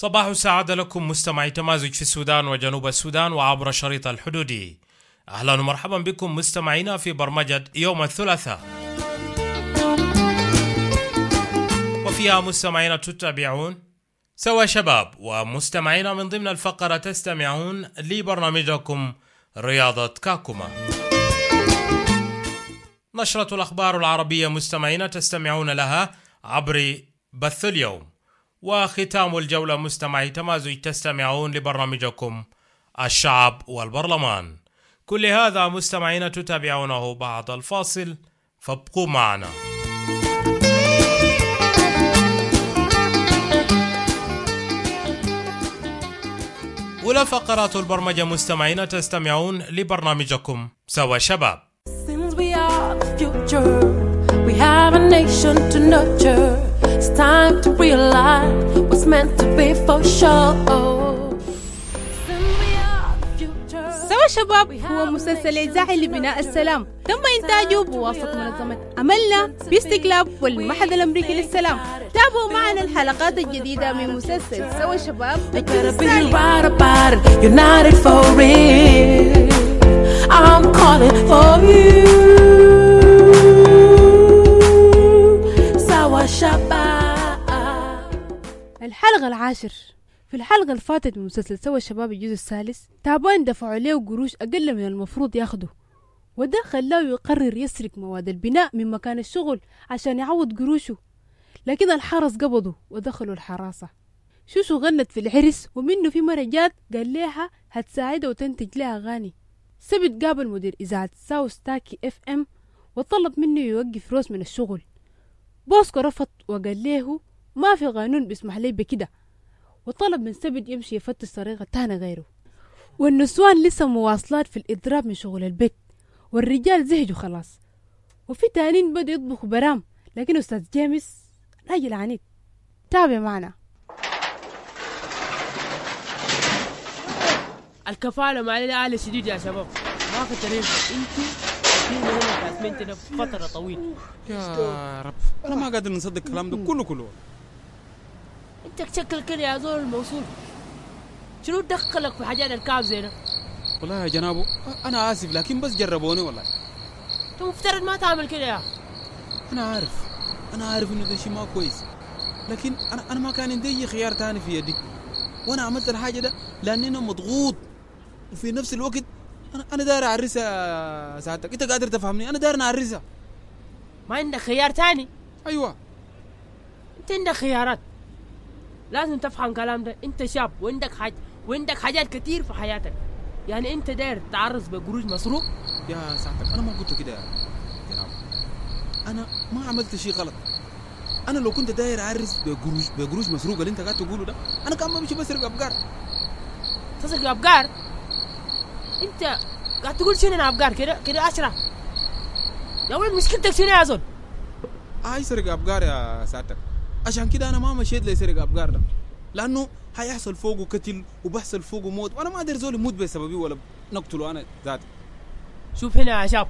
صباح السعادة لكم مستمعي تمازج في السودان وجنوب السودان وعبر الشريط الحدودي. أهلا ومرحبا بكم مستمعينا في برمجة يوم الثلاثاء، وفيها مستمعينا تتابعون سوا شباب، ومستمعينا من ضمن الفقرة تستمعون لبرنامجكم رياضة كاكوما. نشرة الأخبار العربية مستمعينا تستمعون لها عبر بث اليوم، وختام الجولة مستمعي تمازج تستمعون لبرنامجكم الشعب والبرلمان. كل هذا مستمعين تتابعونه بعد الفاصل، فابقوا معنا. أولى فقرات البرمجة مستمعين تستمعون لبرنامجكم سوا شباب. Since we are the future, we have a nation to nurture. It's time to realize what's meant to be for sure. سوا شباب هو مسلسل إذاعي لبناء السلام، تم إنتاجه بواسطة منظمة أملنا بيست كلاب والمعهد الأمريكي للسلام. تابعوا معنا الحلقات الجديدة من مسلسل سوا شباب. United for it, I'm calling for you. سوا شباب. الحلقة العاشر. في الحلقة اللي فاتت من مسلسل سوا شباب الجزء الثالث، تعبان دفعوا له قروش أقل من المفروض ياخده، وده خلاه يقرر يسرق مواد البناء من مكان الشغل عشان يعوض قروشه. لكن الحرس قبضوا ودخلوا الحراسة. شوشو غنت في العرس، ومنه في مرة جات قال لها هتساعده وتنتج لها أغاني. سبت قابل مدير إذاعة ساوث تاكي FM وطلب منه يوقف روز من الشغل. بوسكو رفض وقال له ما في قانون بيسمح لي بكده، وطلب من سبت يمشي يفتش طريقة تانية غيره. والنسوان لسه مواصلات في الإضراب من شغل البيت، والرجال زهجوا خلاص، وفي تانين بدأ يطبخوا برام. لكن أستاذ جيمس راجل عنيد. تابع معنا. الكفالة مع العالي شديد يا شباب، ما في تريف. انتوا فينا هنا كاسمنتنا فترة طويلة. يا رب أنا ما قادر نصدق الكلام ده كله. انت تشكل كده يا زول الموصول، شنو دخلك في حاجات الكعب زينا؟ والله يا جنابو أنا آسف، لكن بس جربوني والله. انت مفترض ما تعمل كده يا. أنا عارف إنه ده شيء ما كويس، لكن أنا ما كان عندي خيار تاني في يدي، وأنا عملت الحاجة ده لأني أنا مضغوط، وفي نفس الوقت أنا داير أعرسها. ساعتك أنت قادر تفهمني؟ أنا داير أعرسها. ما عندك خيار تاني؟ أيوة انت عندك خيارات، لازم تفهم كلام ده. انت شاب وعندك حاجات كتير في حياتك، يعني انت داير تعرض بقروش مسروق؟ يا ساعتك أنا ما قلت كده يا جناب، أنا ما عملت شيء غلط. أنا لو كنت داير أعرس بقروش مسروقة اللي أنت قاعد تقوله ده، أنا كان بمشي بسرق أبقار. تسرق أبقار؟ انت قاعد تقول شنو انا أبقار كده أشرح يا ولد. مشكلتك شنو يا زول؟ يسرق أبقار يا ساعتك، عشان كده أنا ما مشيت ليسرق أبقار ده، لأنه هيحصل فوقه قتل وبحصل فوقه موت، وأنا ما أقدر زول يموت بسببي ولا نقتله أنا ذاتي. شوف هنا يا شاب،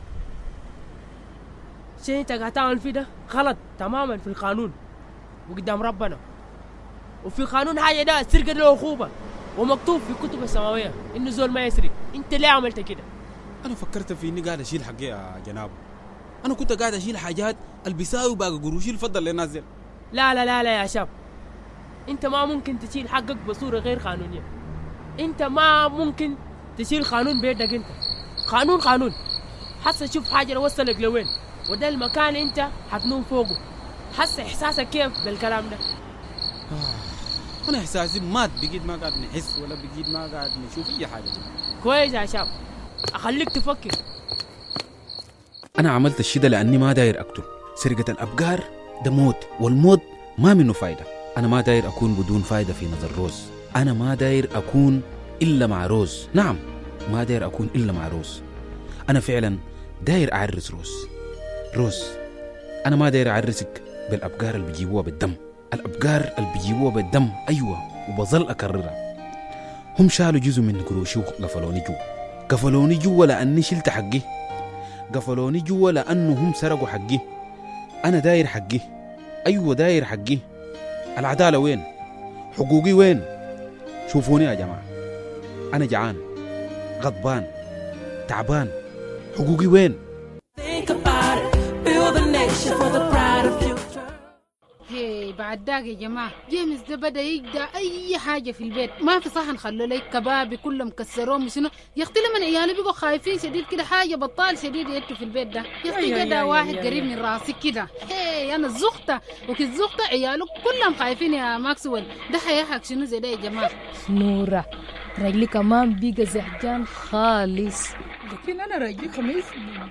شيء انت قاعد تعمل فيه ده غلط تماما في القانون وقدام ربنا، وفي قانون حاجة ده السرقة له عقوبة، ومكتوب في كتب السماوية إنه زول ما يسرق. انت ليه عملت كده؟ أنا فكرت في إني قاعد أشيل حقي يا جناب، أنا كنت قاعد أشيل حاجات البساوي باقي قروشي الفضل للناس دي. لا يا شاب، انت ما ممكن تشيل حقك بصورة غير قانونية. انت ما ممكن تشيل قانون بيدك. انت قانون حس شوف حاجة وصلك لوين، وده المكان انت حتنوم فوقه. حس احساسك كيف بالكلام ده؟ أنا إحساسي مات، بقيت ما قاعد نحس ولا بقيت ما قاعد نشوف أي حاجة. كويس يا شاب، أخليك تفكر. أنا عملت الشي ده لأني ما داير أقتل. سرقة الأبقار ده موت، والموت ما منه فايدة. أنا ما داير أكون بدون فايدة في نظر روز. أنا ما داير أكون إلا مع روز. نعم ما داير أكون إلا مع روز. أنا فعلا داير أعرس روز. أنا ما داير أعرسك بالأبقار اللي بيجيبوها بالدم. الأبقار اللي بيجيبوها بالدم أيوة، وبظل أكررها. هم شالوا جزء من قروشي قفلوني جوا لأني شلت حقي، قفلوني جوا لأنه هم سرقوا حقي. أنا داير حقي، أيوة داير حقي. العدالة وين؟ حقوقي وين؟ شوفوني يا جماعة، أنا جعان غضبان تعبان، حقوقي وين؟ Think about it, build a nation for the pride of future. هي بعد داك يا جماعة جيمس ده بدأ يجدى أي حاجة في البيت، ما في صحن خلوا لي كبابي كلهم كسروهم وشنو يا أختي. لما عيالي بيقوا خايفين شديد كده حاجة بطال شديد يدوا في البيت ده يا أختي. جدا واحد قريب من راسي كده، هي أنا الزغطة وكالزغطة عياله كلهم خايفين يا ماكسويل. ده حيحك شنو زي ده يا جماعة؟ نورة رجلي كمان بيقى زهجان خالص. لكن انا راجل خميس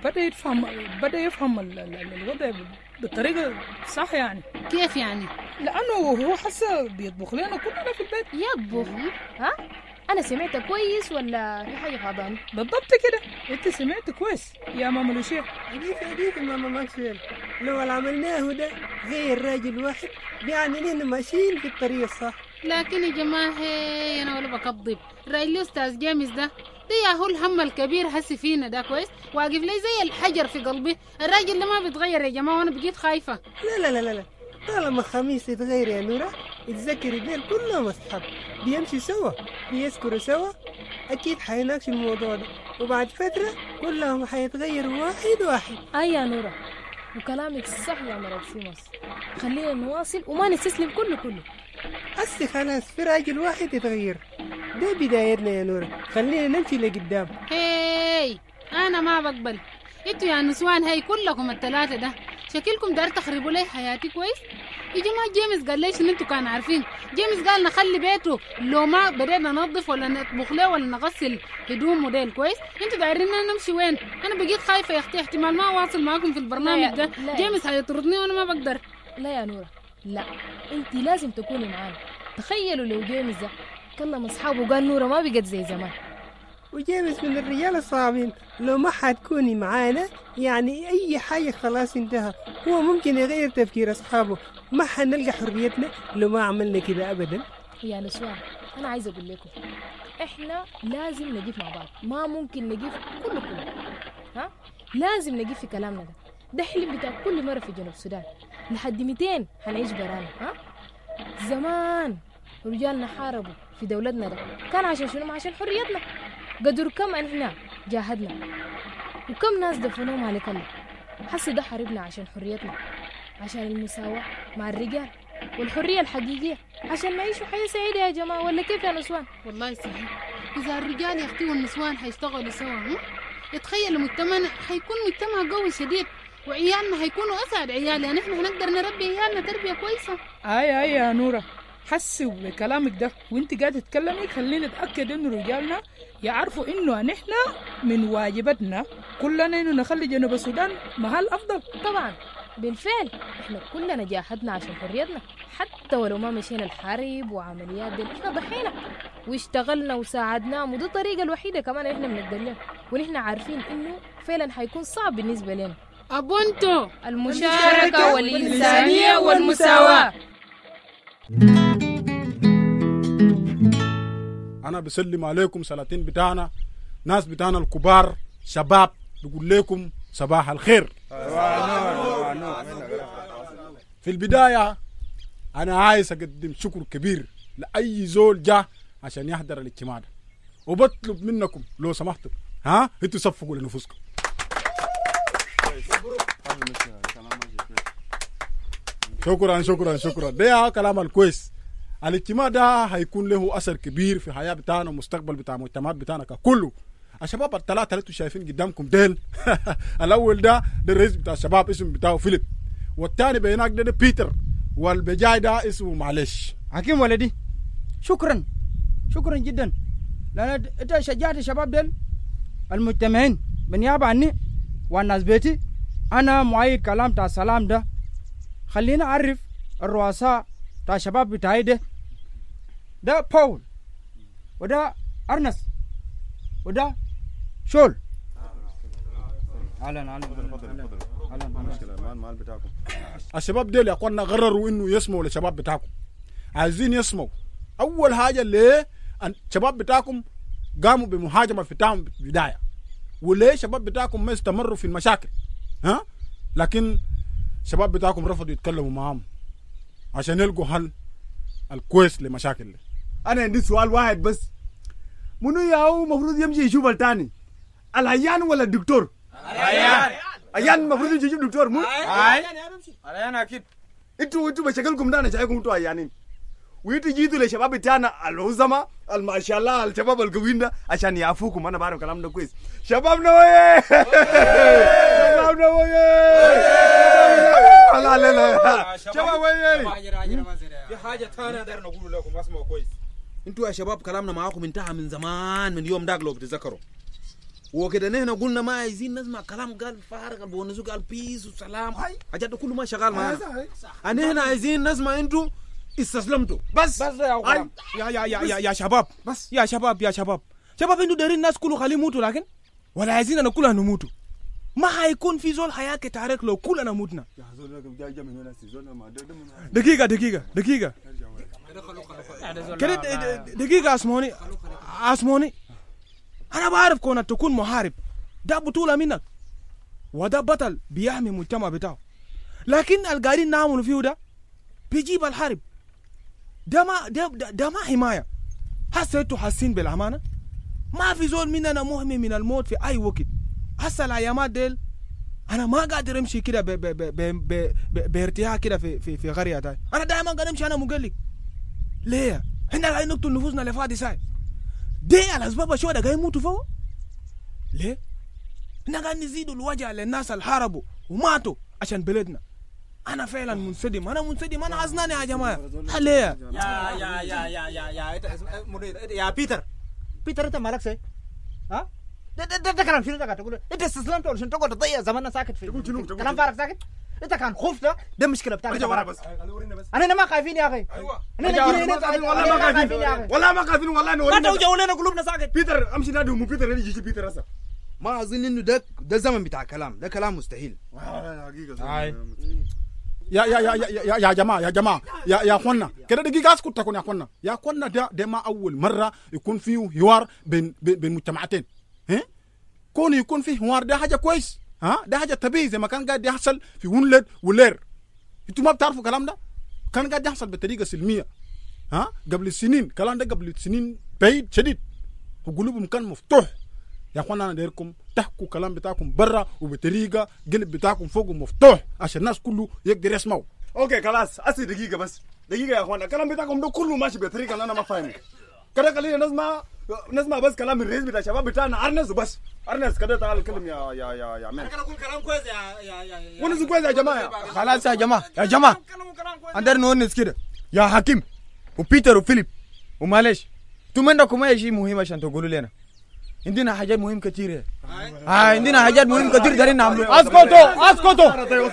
بدا يفهم الوضع بالطريقه صح يعني. كيف يعني؟ لانه هو حاسه بيطبخ لنا كلنا في البيت. يطبخ؟ ها؟ انا سمعت كويس ولا في حاجه فاضاني؟ بالضبط كده، انت سمعت كويس يا ماما لوشيا. حديث ماما ماكسويل، لو عملناه ده زي الراجل واحد يعني لنا ماشيين في الطريق الصح. لكن يا جماعة هي أنا ولا بكذب، رأي أستاذ جيمس ده يا هو الهم الكبير هسي فينا ده كويس، واقف لي زي الحجر في قلبي. الراجل اللي ما بيتغير يا جماعة وأنا بقيت خايفة. لا لا لا لا، طالما خميس يتغير يا نورة، اتذكري ديل كلهم أصحاب بيمشي سوا بيسكروا سوا، أكيد حيناقشوا الموضوع ده وبعد فترة كلهم حيتغيروا واحد واحد. أي يا نورة، وكلامك صح يا مرات سيموس. خلينا نواصل وما نستسلم كله. أسي خلاص في راجل واحد يتغير، ده بدايتنا يا نورة، خلينا نمشي لقدام. هاي أنا ما بقبل، انتوا يا نسوان هاي كلكم الثلاثة ده شكلكم دار تخربوا لي حياتي كويس. يا جماعة جيمس قال ليش ان انتوا كانوا عارفين؟ جيمس قال نخلي بيته لو ما بدينا ننظف ولا نطبخ له ولا نغسل هدومه ديل كويس. انتوا دايرين نمشي وين؟ انا بقيت خايفة يا اختي، احتمال ما اواصل معاكم في البرنامج ده. جيمس هيطردني وانا ما بقدر. لا يا نورة، لا انت لازم تكوني معانا. تخيلوا لو جيمس ده كلم اصحابه وقال نورة ما بقت زي زمان. وجيمس من الرجال الصعبين، لو ما حتكوني معانا يعني أي حاجة خلاص انتهى. هو ممكن يغير تفكير أصحابه، ما حنلقى حريتنا لو ما عملنا كده أبدا. يا نسوان أنا عايزة أقول لكم إحنا لازم نقف مع بعض، ما ممكن نقف كله ها؟ لازم نقف في كلامنا ده حلم بتاع كل مرة في جنوب السودان. لحد 200 حنعيش برانا. ها؟ زمان رجالنا حاربوا في دولتنا ده كان عشان شنو؟ عشان حريتنا. قدر كم احنا جاهدنا وكم ناس دفنوهم على كله. حسي ده حاربنا عشان حريتنا، عشان المساواة مع الرجال والحرية الحقيقية، عشان نعيشوا حياة سعيدة يا جماعة. ولا كيف يا نسوان؟ والله صحيح، إذا الرجال يا أختي والنسوان حيشتغلوا سوا يتخيل مجتمعنا حيكون مجتمع قوي شديد، وعيالنا حيكونوا أسعد عيال، يعني إحنا هنقدر نربي عيالنا تربية كويسة. أي يا نورة، حسي بكلامك ده وانت قاعدة تتكلمي خلينا نتأكد إنه رجالنا يعرفوا إنه نحن من واجباتنا كلنا إنه نخلي جنوب السودان محل أفضل. طبعا بالفعل إحنا كلنا جاهدنا عشان حريتنا، حتى ولو ما مشينا الحرب وعمليات دي إحنا ضحينا واشتغلنا وساعدناهم، ودي الطريقة الوحيدة كمان إحنا بنقدر لها، ونحن عارفين إنه فعلا حيكون صعب بالنسبة لنا. أبونتو المشاركة والإنسانية والمساواة. أنا بسلم عليكم سلاطين بتاعنا، ناس بتاعنا الكبار، شباب، بقول لكم صباح الخير. في البداية أنا عايز أقدم شكر كبير لأي زول جاء عشان يحضر الاجتماع ده، وبطلب منكم لو سمحتوا انتوا صفقوا لنفسكم. شكرا ده كلام الكويس. الاجتماع ده هيكون له اثر كبير في الحياه بتاعنا ومستقبل بتاع المجتمعات بتاعنا ككله. الشباب الثلاثه اللي انتوا شايفين قدامكم ديل الاول ده الرئيس بتاع الشباب اسمه بتاعه فيليب، والثاني بيناك ده بيتر، والبجاي ده اسمه معلش. حكيم ولدي شكرا جدا، لان انت شجعت الشباب ديل المجتمعين بالنيابه عني والناس بيتي. انا معيد كلام تاع السلام ده، خلينا اعرف الرؤساء تاع الشباب بتاعي ده باول، وده ارنس، وده شول. اهلا بتاعكم. الشباب ديل يا اخوانا قرروا انه يسمعوا للشباب بتاعكم، عايزين يسمعوا. اول حاجه اللي الشباب بتاعكم قاموا بمهاجمه بتاعهم بدايه، وليه الشباب بتاعكم ما استمروا في المشاكل لكن الشباب بتاعكم رفضوا يتكلموا معاهم عشان يلقوا حل الكويس لمشاكل. انا عندي سؤال واحد بس، منو ياهو المفروض يمشي يشوف الثاني، العيان ولا الدكتور؟ العيان المفروض يمشي يشوف دكتور مو؟ العيان اكيد. انتوا مشاكلكم ده انا شايفكم انتوا عيانين، وانتوا جيتوا للشباب بتاعنا العظماء ما شاء الله الشباب القويين ده عشان يعفوكم. انا بعرف الكلام ده كويس. شبابنا ويه شبابنا ويه لا لا لا شباب ويه. في حاجه ثانيه داير نقول لكم، اسمعوا كويس. انتوا يا شباب كلامنا معاكم انتهى من زمان، من يوم داك لو بتتذكروا، وكده نحن قلنا ما عايزين نسمع كلام قال فارغ، البونسو قال بيس وسلام، حاجات ده كله ما شغال معانا. احنا عايزين نسمع انتوا استسلمتوا بس يا شباب، بس يا شباب شباب انتوا دايرين الناس كله خليه يموتوا، لكن ولا عايزين انا كلنا نموتوا. ما حيكون في زول حياه كتاريخ لو كلنا متنا. دقيقه كده دقيقه اسموني انا بعرف كونك تكون محارب، ده بطوله منك، وده بطل بيحمي المجتمع بتاعه، لكن القاعدين نعملوا فيه ده بيجيب الحرب. ده ما حمايه. هسه انتوا حاسين بالامانه؟ ما في زول مننا مهمي من الموت في اي وقت. هسه الايامات ديل انا ما قادر امشي كده بارتياح كده في غريه ده. انا دائما قاعد امشي انا مقلق. ليه؟ احنا قاعدين نقتل نفوسنا لفادي ساي. دي الاسباب شو ده قاعد يموتوا فوق؟ ليه؟ احنا قاعد نزيدوا الوجع للناس اللي حاربوا وماتوا عشان بلدنا. انا فعلا منسدم، انا عزناني يا جماعه. ليه؟ يا بيتر انت مالك سي؟ ها؟ ده كلام شنو ده تقول؟ انت استسلمت ولا شنو تقعد تضيع زماننا ساكت في كلام فارغ ساكت؟ انت كان خوف ده مشكله بتاعك. بس انا ما خايفين يا اخي. انا والله ما خايفين والله ما خايفين والله ما توجعوا لنا قلوبنا ساكت. بيتر امشي نادي ام بيتر يجي بيتر هسه. ما اظن انه ده زمن بتاع كلام، ده كلام مستحيل. يا جماعه يا اخوانا كده دقيقه اسكت تكون يا اخوانا ده ما اول مره يكون فيه حوار بين مجتمعاتين. كون يكون فيه حوار ده حاجه كويس، ده حاجه طبيعي زي ما كان قاعد يحصل في ونلد ولير. انتوا ما بتعرفوا الكلام ده كان قاعد يحصل بطريقه سلميه قبل السنين. الكلام ده قبل السنين بعيد شديد، وقلوبهم كان مفتوح. يا اخوانا انا دايركم تحكوا كلام بتاعكم برا وبطريقه قلب بتاعكم فوق مفتوح عشان الناس كله يقدر يسمعوا. اوكي خلاص اسي دقيقه بس دقيقه يا اخوانا، الكلام بتاعكم ده كله ماشي بطريقه اللي انا ما فاهمه. كده خلينا نسمع بس كلام الرئيس بتاع الشباب بتاعنا ارنس وبس. ارنس كده تعال اتكلم يا مان. انا اقول كلام كويس يا ونس كويس يا جماعه. خلاص يا جماعه عندنا نونس كده يا حكيم وبيتر وفيليب وماليش انتوا منكم اي شيء مهم عشان تقولوا لنا. عندنا حاجات مهم كتير. عندنا حاجات مهم كتير دايرين نعملوا. اسكتوا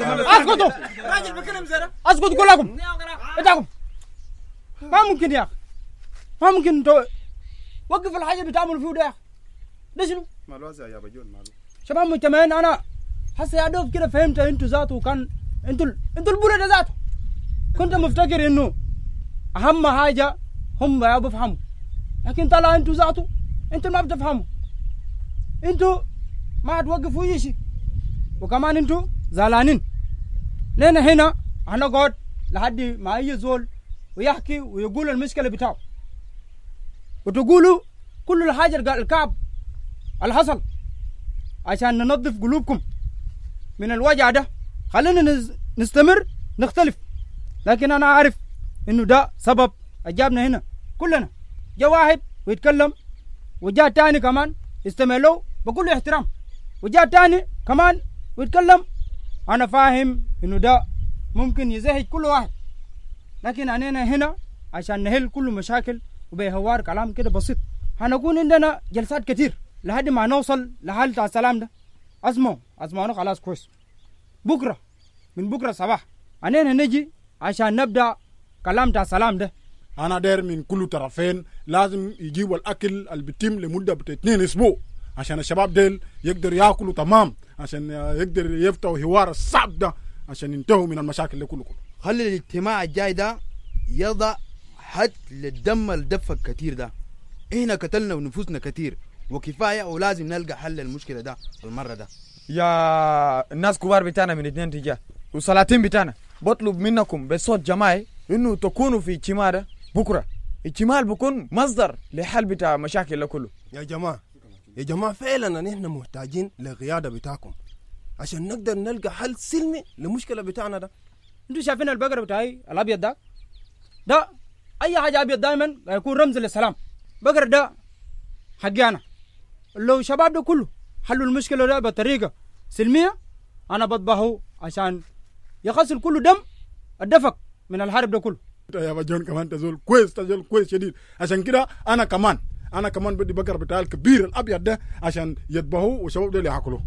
راجل بكلم زرا. اسكتوا كلكم انتم. ما ممكن يا اخي، ما ممكن انتوا وقف الحاجه اللي بتعملوا فيه ده يا اخي. ده شنو؟ مالو يا بجول مالو شباب مجتمعين. انا حاسه يا دوب كده فهمت انتوا ذاته، وكان انتوا البلد ذاته كنت مفتكر انه اهم حاجه هم يا بفهموا، لكن طلع انتوا ذاته انتوا ما بتفهموا. انتوا ما توقفوا اي شيء، وكمان انتوا زعلانين لنا. هنا هنقعد لحد ما يجي زول ويحكي ويقول المشكله بتاعه، وتقولوا كل الحاجه الكعب اللي حصل عشان ننظف قلوبكم من الوجع ده. خلينا نستمر نختلف، لكن انا عارف انه ده سبب اجابنا هنا كلنا. جاء واحد ويتكلم، وجاء تاني كمان يستمع له بكل احترام، وجاء تاني كمان ويتكلم. انا فاهم انه ده ممكن يزهج كل واحد، لكن انا هنا عشان نحل كل مشاكل وبهوار كلام كده بسيط. هنكون عندنا جلسات كتير لحد ما نوصل لحالة تاع السلام ده. اسمعونا خلاص كويس. من بكره صباح انا نجي عشان نبدا كلام تاع السلام ده. انا داير من كل طرفين لازم يجيبوا الاكل اللي بيتم لمده 2 اسبوع عشان الشباب ديل يقدر ياكلوا تمام، عشان يقدر يفتحوا حوار الصعب ده عشان ينتهوا من المشاكل اللي كله. خلي الاجتماع الجاي ده يضع حد للدم الدفق كتير ده. احنا قتلنا ونفوسنا كتير وكفايه، ولازم نلقى حل للمشكله ده المره ده. يا الناس كبار بتاعنا من 2 تجاه وسلاطين بتاعنا، بطلب منكم بصوت جماعي انه تكونوا في اجتماع ده بكره الشمال بكون مصدر لحل بتاع مشاكل كله. يا جماعة فعلا نحن محتاجين للقيادة بتاعكم عشان نقدر نلقى حل سلمي للمشكلة بتاعنا ده. انتوا شايفين البقرة بتاعي الابيض ده اي حاجة ابيض دائما يكون رمز للسلام. بقرة ده حقي انا. لو شباب ده كله حلوا المشكلة ده بطريقة سلمية انا بطبحه عشان يغسل كله دم الدفق من الحرب ده كله. يا بجون كمان تزول كويس شديد. عشان كده انا كمان بدي بقرة بتاع الكبير الابيض ده عشان يذبحوه وشباب ده اللي ياكلوه.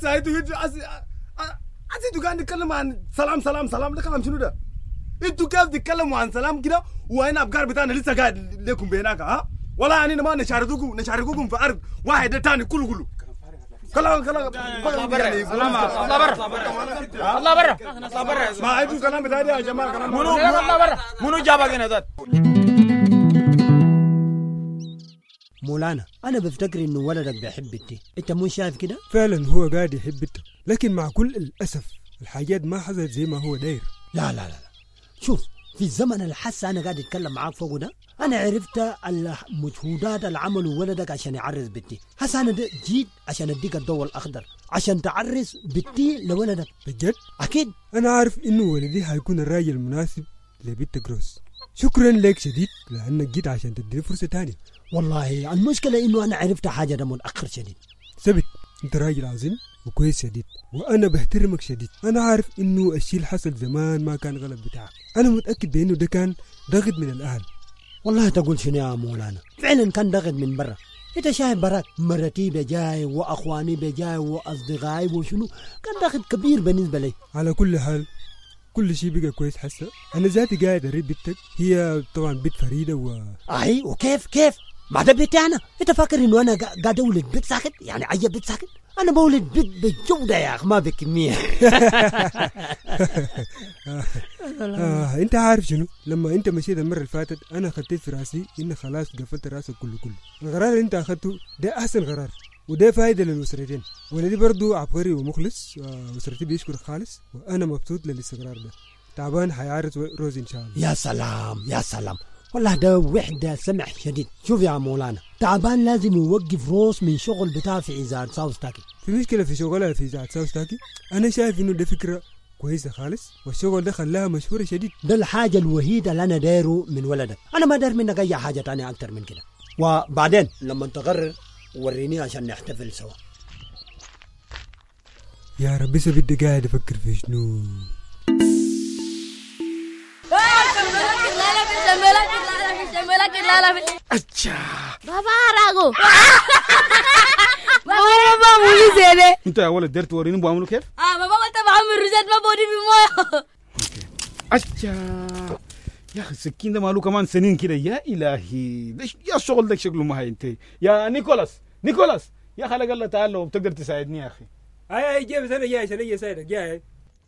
انتوا قاعدين تتكلموا عن سلام ده كلام شنو ده؟ انتوا كيف تتكلموا عن سلام كده وهنا ابقار بتاعنا لسه قاعد لكم بيناك ها؟ ولا يعني ما نشاركوكم في ارض واحد تاني كله كلام الله برا ما انتوا كلام بتاعي يا جماعه كلام منو جابك هنا ذات؟ مولانا انا بفتكر انه ولدك بيحب بنتي، انت مو شايف كده؟ فعلا هو قاعد يحب بنته، لكن مع كل الاسف الحاجات ما حصلت زي ما هو داير. لا شوف، في الزمن الحس انا قاعد اتكلم معاك فوق ده انا عرفت المجهودات اللي عملوا ولدك عشان يعرس بنتي. هسه انا جيت عشان اديك الضوء الاخضر عشان تعرس بنتي لولدك. بجد؟ اكيد انا عارف انه ولدي هيكون الراجل المناسب لبنتك روز. شكرا لك شديد لانك جيت عشان تديني فرصه تانية. والله المشكله انه انا عرفت حاجه ده متاخر شديد. ثبت، انت راجل عظيم وكويس شديد وانا بحترمك شديد. انا عارف انه الشيء اللي حصل زمان ما كان غلط بتاعك، انا متاكد بانه ده كان ضغط من الاهل. والله تقول شنو يا مولانا؟ فعلا كان ضغط من برا. انت شايف براك مرتي بجاي واخواني بجاي واصدقائي وشنو، كان ضغط كبير بالنسبه لي. على كل حال كل شيء بقى كويس. حسه انا ذاتي قاعد اريد بنتك، هي طبعا بنت فريده اي وكيف ما ده بيتي انا؟ انت فاكر انه انا قاعد اولد بيت ساكت؟ يعني عيب بيت ساكت؟ انا بولد بيت بجوده يا اخ ما بكميه. انت عارف شنو، لما انت مشيت المره اللي فاتت انا خطيت في راسي ان خلاص قفلت راسك كله. القرار اللي انت اخذته ده احسن قرار وده فايده للاسرتين. ولدي برضو عبقري ومخلص، اسرتي بيشكرك خالص وانا مبسوط للاستقرار ده. تعبان حيعرس روز ان شاء الله. يا سلام والله ده وحده سمح شديد. شوف يا مولانا، تعبان لازم يوقف روز من شغل بتاعه في اذاعه ساوث تاكي. في مشكله في شغلها في اذاعه ساوث تاكي؟ انا شايف انه ده فكره كويسه خالص والشغل ده خلاها مشهوره شديد. ده الحاجه الوحيده اللي انا دايره من ولدك، انا ما داير منك اي حاجه تانية اكتر من كده. وبعدين لما تقرر وريني عشان نحتفل سوا. يا رب بس بدي قاعد افكر في شنو. بابا راغو بابا مولي زينه. انت يا ولد دير توريني بعملوا كيف؟ بابا انت بعمل رجال ما بودي بمويه. يا اخي السكين ده ماله كمان سنين كده. يا الهي ليش يا الشغل ده شكله ما هينتهي. يا نيكولاس يا خلق الله تعالى لو بتقدر تساعدني يا اخي. اي جيب انا جاي عشان اجي اساعدك. جاي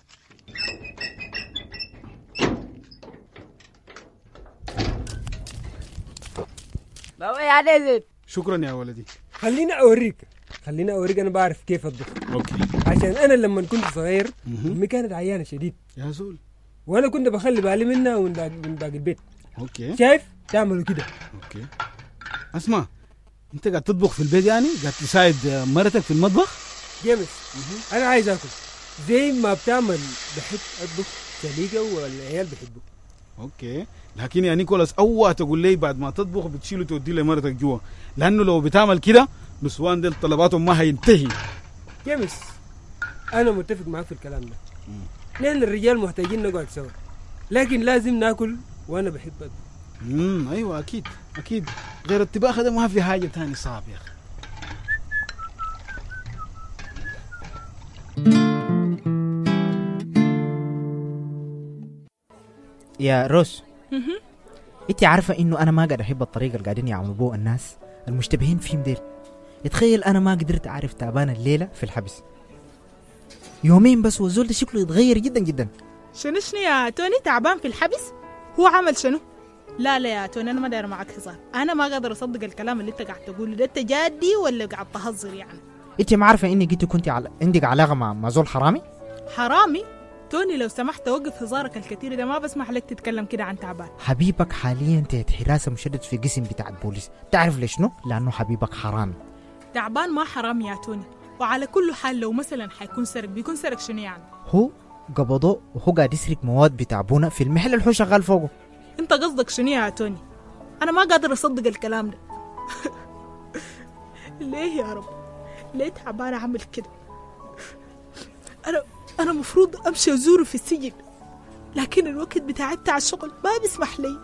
بابا يا نزل. شكرا يا ولدي. خليني اوريك انا بعرف كيف اطبخ. اوكي. عشان انا لما كنت صغير امي كانت عيانه شديد يا زول، وانا كنت بخلي بالي منها ومن باقي البيت. اوكي. شايف تعملوا كده. اوكي. اسمع، انت قاعد تطبخ في البيت يعني قاعد تساعد مرتك في المطبخ؟ جيمس انا عايز اكل زي ما بتعمل. بحب اطبخ سليقه والعيال بيحبوا. اوكي. لكن يا نيكولاس اوعى تقول لي بعد ما تطبخ بتشيله تودي لمرتك جوا، لانه لو بتعمل كده نسوان ديل طلباتهم ما هينتهي. جيمس انا متفق معاك في الكلام ده. نحن الرجال محتاجين نقعد سوا، لكن لازم ناكل وانا بحب اطبخ. ايوه اكيد غير الطباخ ده ما في حاجه ثاني صعب يا اخي. يا روس، انت عارفه انه انا ما قاعد احب الطريقه اللي قاعدين يعملوا بو الناس المشتبهين فيهم ديل. يتخيل انا ما قدرت اعرف تعبان الليله في الحبس يومين بس والزول ده شكله يتغير جدا جدا. شنو يا توني تعبان في الحبس؟ هو عمل شنو؟ لا يا توني انا ما داير معك هزار. انا ما قادر اصدق الكلام اللي انت قاعد تقوله ده. انت جادي ولا قاعد تهزر يعني؟ انت ما عارفه اني قلت كنت عندك علاقه مع زول حرامي؟ حرامي؟ توني لو سمحت وقف هزارك الكثير ده، ما بسمح لك تتكلم كده عن تعبان. حبيبك حاليا تحت حراسة مشدد في قسم بتاع البوليس. تعرف ليش شنو؟ لأنه حبيبك حرامي. تعبان ما حرام يا توني، وعلى كل حال لو مثلا حيكون سرق بيكون سرق شنو يعني؟ هو قبضوه وهو قاعد يسرق مواد بتاع بونا في المحل اللي هو شغال فوقه. انت قصدك شنو يا توني؟ انا ما قادر اصدق الكلام ده. ليه يا رب؟ ليه تعبان اعمل كده؟ انا مفروض امشي ازوره في السجن، لكن الوقت بتاعي بتاع الشغل ما بيسمح لي.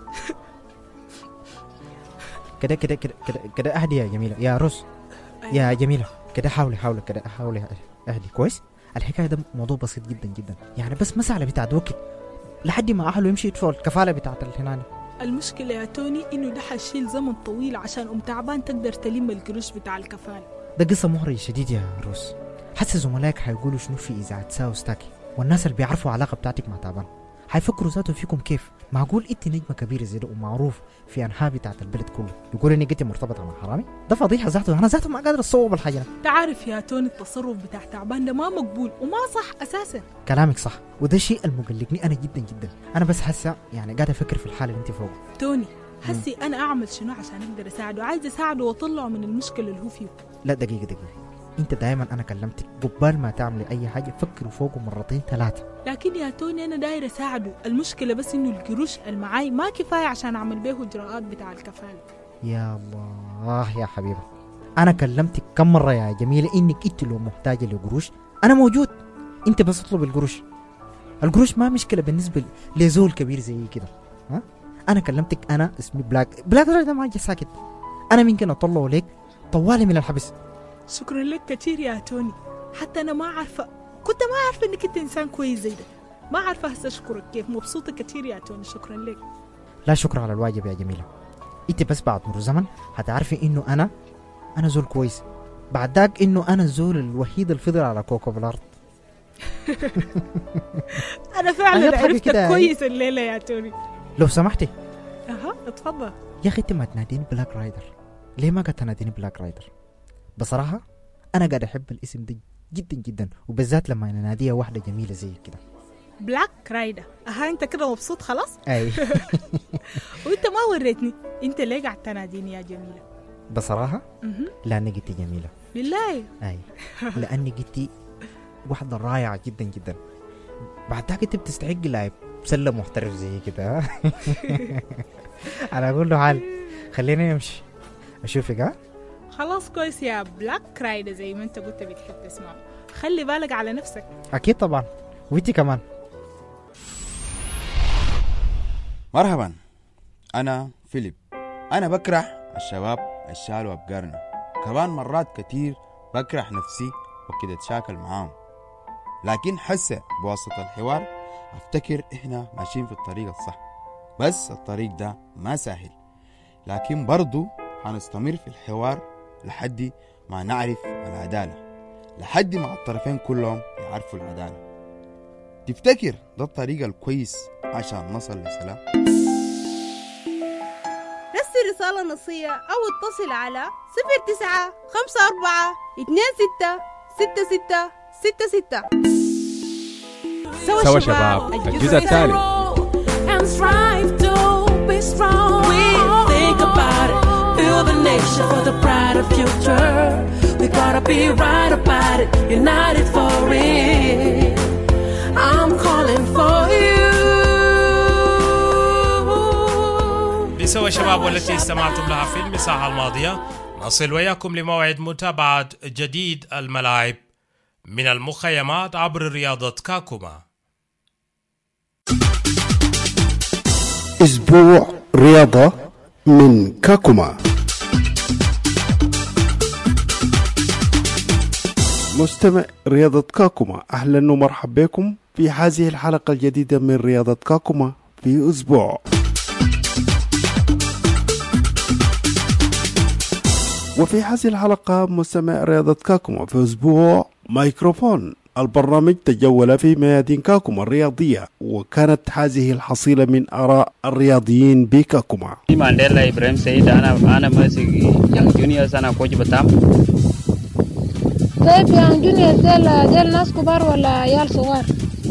كده كده كده كده كده اهدي يا جميلة يا روس. يا جميلة كده حاولي كده حاولي اهدي كويس. الحكاية ده موضوع بسيط جدا جدا، يعني بس مسألة بتاعت وقت لحد ما أهله يمشي يدفعوا الكفالة بتاعت الهناني. المشكلة يا توني إنه ده حيشيل زمن طويل عشان تعبان تقدر تلم القروش بتاع الكفالة. ده قصة محرجة شديد يا روس. حتى زملائك حيقولوا شنو في إذاعة ساو ستاكي، والناس اللي بيعرفوا علاقة بتاعتك مع تعبان حيفكروا ذاتهم فيكم كيف. معقول انت نجمة كبيرة زي ده ومعروف في انحاء بتاعت البلد كله يقول انك انت مرتبطة مع حرامي؟ ده فضيحة ذاته. انا ذاته ما قادر اصوب الحاجة. تعرف يا توني التصرف بتاع تعبان ده ما مقبول وما صح اساسا. كلامك صح، وده الشيء المقلقني انا جدا جدا. انا بس حاسة يعني قاعد افكر في الحالة اللي انت فوق. توني حسي انا اعمل شنو عشان اقدر اساعده؟ عايز اساعده واطلعه من المشكلة اللي هو فيه. لا دقيقة انت دائما انا كلمتك قبال ما تعملي اي حاجه فكروا فوقه مرتين ثلاثه. لكن يا توني انا داير اساعده، المشكله بس انه القروش المعاي ما كفايه عشان اعمل بيه اجراءات بتاع الكفاله. يا الله يا حبيبه، انا كلمتك كم مره يا جميله انك انت لو محتاجه لقروش انا موجود، انت بس اطلب القروش. القروش ما مشكله بالنسبه لزول كبير زي كده. ها انا كلمتك، انا اسمي بلاك ده ما جا ساكت، انا ممكن اطلعه لك طوالي من الحبس. شكرا لك كثير يا توني، حتى انا كنت ما عارفه انك انت انسان كويس زي ده، ما عارفه هسه اشكرك كيف. مبسوطه كثير يا توني، شكرا لك. لا شكرا على الواجب يا جميله، انت بس بعد مرور زمن هتعرفي انه انا زول كويس، بعد ذاك انه انا الزول الوحيد الفضل على كوكب الارض. انا فعلا عرفتك كويس الليله يا توني. لو سمحتي. اتفضل. يا اخي انت ما تناديني بلاك رايدر، ليه ما قد تناديني بلاك رايدر؟ بصراحة أنا قاعد أحب الاسم ده جدا جدا، وبالذات لما نناديها واحدة جميلة زي كده. بلاك رايدر. أنت كده مبسوط خلاص؟ أي. وأنت ما وريتني أنت ليه قاعد تناديني يا جميلة؟ بصراحة لأني قلتي جميلة. بالله؟ أي لأني قلتي واحدة رائعة جدا جدا، بعد ذاك أنت بتستحق لاعب سلة محترف زي كده. أنا أقول له حال خلينا نمشي أشوفك. خلاص كويس يا بلاك رايدر زي ما انت قلت بتحب تسمعه، خلي بالك على نفسك. اكيد طبعا، وانتي كمان. مرحبا، انا فيليب. انا بكره الشباب الشالوا افكارنا، كمان مرات كتير بكره نفسي وكده اتشاكل معاهم، لكن حسه بواسطة الحوار افتكر احنا ماشيين في الطريق الصح. بس الطريق ده ما سهل، لكن برضو حنستمر في الحوار لحد ما نعرف العدالة، لحد ما الطرفين كلهم يعرفوا العدالة. تفتكر ده الطريقة الكويس عشان نصل لسلام؟ رسل رسالة نصية أو اتصل على 0954266666. سوا شباب الجزء الثالث. Build a nation for the brighter future. We gotta be right about it, united for it. I'm calling for you. بسوا شباب والتي استمعتم لها في المساحة الماضية، نصل وياكم لموعد متابعة جديد الملاعب من المخيمات عبر رياضة كاكوما. أسبوع رياضة من كاكوما. مستمع رياضة كاكوما، أهلا ومرحبا بكم في هذه الحلقة الجديدة من رياضة كاكوما في أسبوع. وفي هذه الحلقة مستمع رياضة كاكوما في أسبوع ميكروفون، البرنامج تجول في ميادين كاكوما الرياضية، وكانت هذه الحصيلة من آراء الرياضيين بكاكوما. مانديلا إبراهيم سيد، أنا ماسك يانج جونيورز، أنا كوتش بتاعهم. طيب يانج جونيورز ديل ناس كبار ولا عيال صغار؟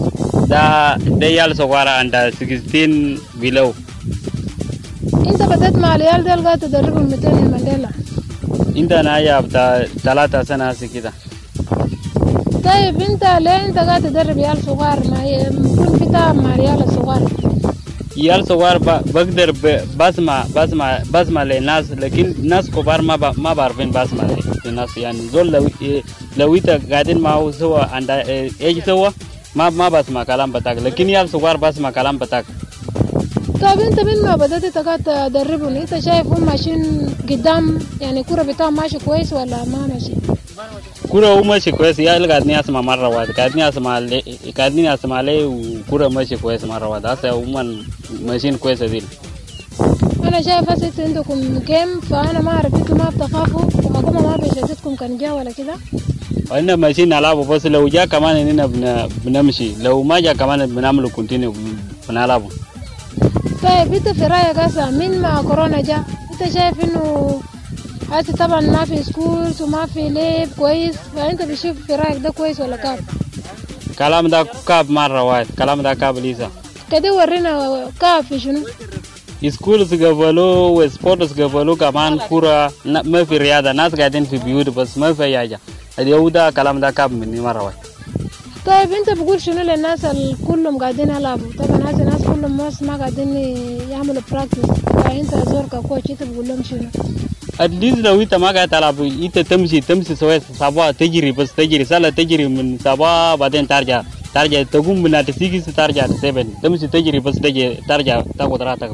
ده يال صغار عند 16 below. انت بدأت مع العيال ديل قاعد تدربهم 200 المانديلا. انت نايا بتاع 3 سنة كده. طيب انت ليه انت قاعد تدرب عيال صغار ما يكون في تعب مع العيال الصغار؟ عيال صغار بقدر بسمع للناس، لكن ناس كبار ما بعرفين بسمع للناس. يعني زول لو انت قاعدين معه سوا عند ايج سوا ما بسمع كلام بتاعك، لكن عيال صغار بسمع كلام بتاعك. طيب انت من ما بدأت تقعد تدربهم انت شايف هم ماشيين قدام، يعني الكرة بتاعهم ماشي كويس ولا ما ماشي؟ كرة هو ماشي كويس، يا اللي قاعدني اسمع مرة واحدة، قاعدني اسمع ليه وكرة ماشي كويس مرة واحدة. هسه هم ماشيين كويس دي. انا شايف هسه عندكم جيم، فانا ما اعرف انتم ما بتخافوا وحكومة ما بيشتتكم كان جا ولا كده؟ وانا ماشيين نلعبه، بس لو جا كمان اننا بنمشي، لو ما جا كمان بنعمله كونتينيو بنلعبه. طيب انت في رايك هسه من مع كورونا جا انت شايف انه هسه طبعا ما في سكولز وما في لعب كويس، فانت بتشوف في رايك ده كويس ولا كاب؟ كلام ده كاب مرة واحد، كلام ده كاب ليسا. كده ورينا كاب في شنو؟ سكولز قبلوا وسبورتس قبلوا كمان كورة، ما في رياضة، ناس قاعدين في بيوت بس ما في حاجة. اليوم كلام ده كاب مني مرة واحد. طيب انت بقول شنو للناس كلهم قاعدين يلعبوا؟ طبعا هسه الناس كلهم ما قاعدين يعملوا براكتس، فانت زور ككوتش انت بقول لهم شنو؟ اتليست لو انت ما قاعد تلعب انت تمشي سويت صباح تجري، بس تجري سلا تجري من صباح بعدين ترجع تقوم من 6 ترجع 7 تمشي تجري بس ترجع تاخذ راحتك.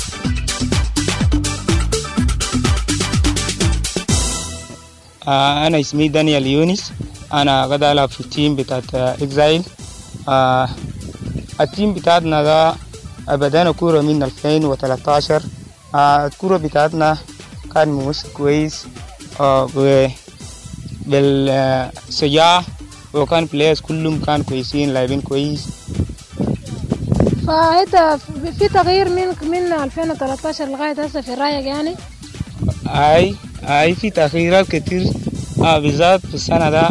أنا اسمي دانيال يونس، أنا قاعد ألعب في التيم بتاعت إكزايل. التيم بتاعتنا ده بدأنا كورة من 2013. الكورة بتاعتنا كان ماشي كويس بالشجاعة، وكان بلايرز كلهم كانوا كويسين لاعبين كويس. فأنت في تغيير من 2013 لغاية هسه في رأيك يعني؟ أي في تغييرات كتير بالذات في السنة ده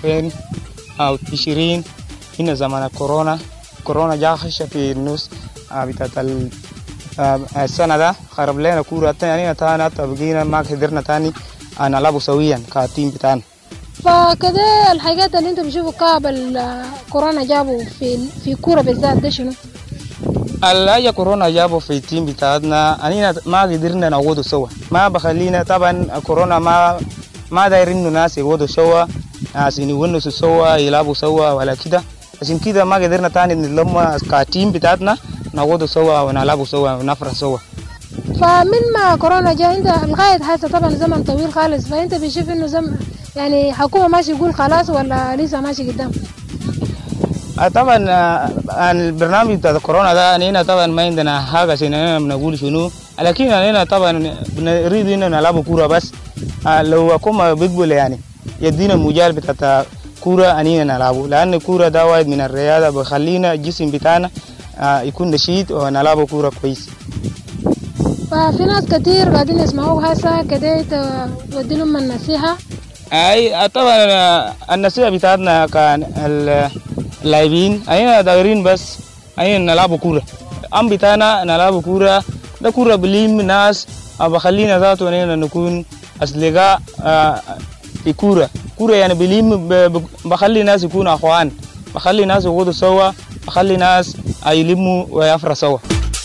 2020 هنا زمان كورونا جا خش في النص بتاعت السنة ده، خرب لنا كورة تاني حتى بقينا ما قدرنا تاني نلعبوا سويا كتيم بتاعنا. فكده الحاجات اللي انت بتشوفوا كعب الكورونا جابوا في كورة بالذات ده شنو؟ الحاجة كورونا جابوا في التيم بتاعنا أننا ما قدرنا نعودوا سوا، ما بخلينا طبعا كورونا ما دايرين ناس يعودوا سوا، ناس يونسوا سوا يلعبوا سوا ولا كده، عشان كده ما قدرنا تاني نلم كتيم بتاعنا نعودوا سوا ونلعبوا سوا ونفرح سوا. فمن ما كورونا جاء انت لغاية هسه طبعا زمن طويل خالص، فانت بتشوف انه يعني حكومة ماشي يقول خلاص ولا لسه ماشي قدام؟ طبعا البرنامج بتاع كورونا ده هنا طبعا ما عندنا حاجة عشان نقول شنو، لكن هنا طبعا بنريد انه نلعب كورة بس. لو حكومة بيقبل يعني يدينا المجال بتاع كورة اننا نلعبه، لان الكورة ده واحد من الرياضة بخلينا الجسم بتاعنا يكون نشيط ونلعب كورة كويس. ففي ناس كتير قاعدين يسمعوك هسه كده تودي لهم النصيحة؟ اي طبعا النصيحة بتاعتنا كان اللاعبين أينا دايرين بس أينا نلعب كورة، بتاعنا نلعب كورة، ده كورة بليم ناس بخلينا ذاته أننا نكون أصدقاء في كورة يعني بليم بخلي ناس يكونوا أخوان، بخلي ناس يقعدوا سوا، بخلي ناس يلموا ويفرحوا سوا.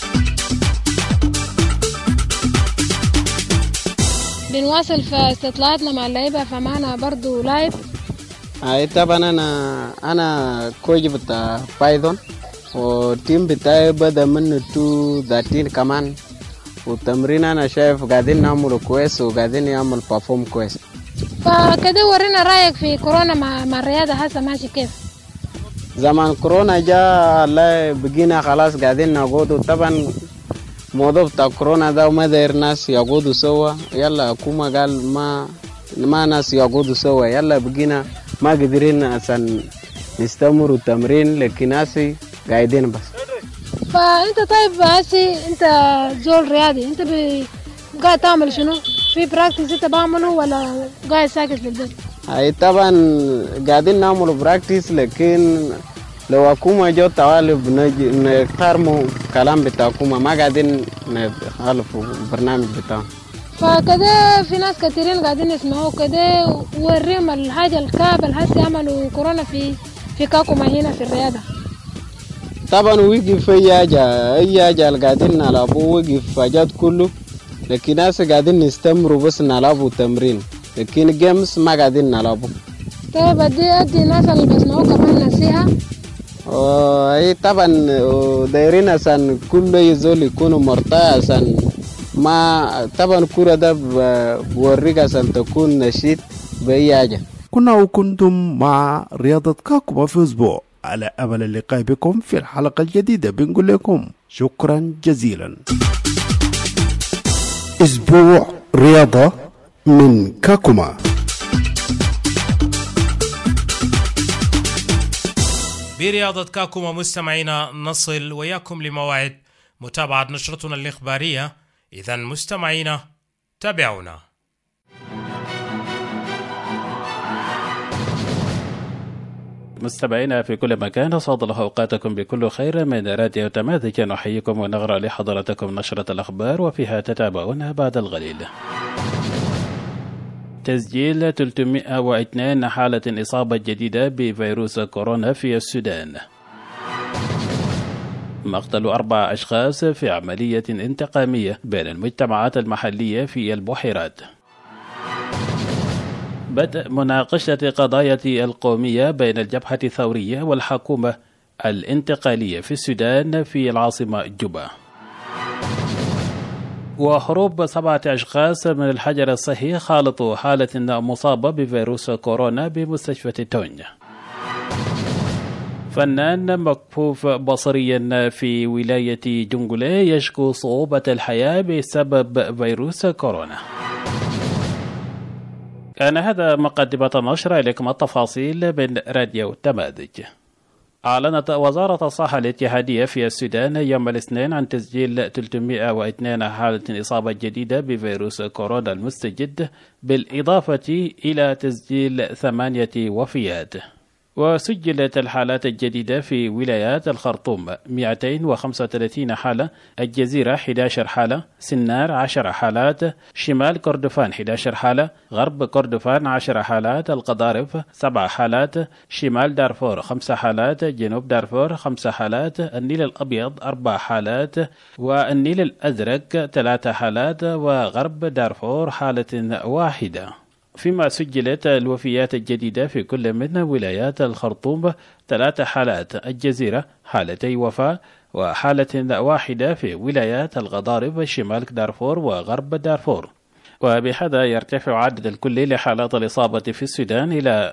بنواصل في استطلاعاتنا مع اللعيبة، فمعنا برضو لاعب. طبعا انا كويس بتاع بايثون، والتيم بتاعي بدأ منه 2013 كمان، والتمرين انا شايف قاعدين نعملوا كويس وقاعدين يعمل بافورم كويس. فكده ورينا رايك في كورونا مع الرياضة هسه ماشي كيف؟ زمان كورونا جاء الله بقينا خلاص قاعدين نقعدوا، طبعا الموضوع بتاع كورونا ده وما داير ناس يقعدوا سوا، يلا حكومة قال ما ناس يقعدوا سوا، يلا بقينا ما قدرين عشان نستمروا التمرين، لكن ناسي قاعدين بس. فانت طيب هسي انت زول رياضي، انت قاعد تعمل شنو؟ في براكتس انت بعمله ولا قاعد ساكت في البيت؟ طبعا قاعدين نعمل براكتس، لكن لو أكوما جو طوالب نختار كلام بتاع أكوما ما قاعدين نخالفوا البرنامج بتاعهم. فكده في ناس كثيرين قاعدين يسمعوا كده وريهم الحاجة الكاب الهسي عملوا كورونا في كاكوما هنا في الرياضة. طبعا وقف أي حاجة اللي قاعدين نلعبوا وقف حاجات كله، لكن ناس قاعدين نستمروا بس نلعبوا تمرين، لكن الجيمز ما قاعدين نلعبوا. طيب أدي ناس اللي بيسمعوا كمان نصيحة. اي طبعا دايرين عشان كل يزول يكونوا مرتاح، عشان ما طبعا الكورة ده بوريك عشان تكون نشيط بأي حاجة. كنا وكنتم مع رياضة كاكوما في أسبوع، على أمل اللقاء بكم في الحلقة الجديدة. بنقول لكم شكرا جزيلا. أسبوع رياضة من كاكوما. برياضة كاكوما مستمعينا نصل وياكم لموعد متابعة نشرتنا الإخبارية. إذن مستمعينا تابعونا. مستمعينا في كل مكان، أسعد الله أوقاتكم بكل خير من راديو تماذج. نحييكم ونغرى لحضراتكم نشرة الأخبار وفيها تتابعونها بعد القليل. تسجيل 302 حالة إصابة جديدة بفيروس كورونا في السودان. مقتل 4 أشخاص في عملية انتقامية بين المجتمعات المحلية في البحيرات. بدء مناقشة قضايا القومية بين الجبهة الثورية والحكومة الانتقالية في السودان في العاصمة جوبا. وهروب 7 أشخاص من الحجر الصحي خالطوا حالة مصابة بفيروس كورونا بمستشفى تونيا. فنان مكفوف بصريا في ولاية جنجولة يشكو صعوبة الحياة بسبب فيروس كورونا. كان هذا مقدمة النشرة. إليكم التفاصيل من راديو تماذج. أعلنت وزارة الصحة الاتحادية في السودان يوم الاثنين عن تسجيل 302 حالة إصابة جديدة بفيروس كورونا المستجد، بالإضافة إلى تسجيل 8 وفيات. وسجلت الحالات الجديدة في ولايات الخرطوم 235 حالة، الجزيرة 11 حالة، سنار 10 حالات، شمال كردفان 11 حالة، غرب كردفان 10 حالات، القضارف 7 حالات، شمال دارفور 5 حالات، جنوب دارفور 5 حالات، النيل الأبيض 4 حالات، والنيل الأزرق 3 حالات، وغرب دارفور حالة واحدة. فيما سجلت الوفيات الجديدة في كل من ولايات الخرطوم 3 حالات، الجزيرة 2 وفاة وحالة واحدة في ولايات الغضارف شمال دارفور وغرب دارفور. وبهذا يرتفع عدد الكلي لحالات الإصابة في السودان إلى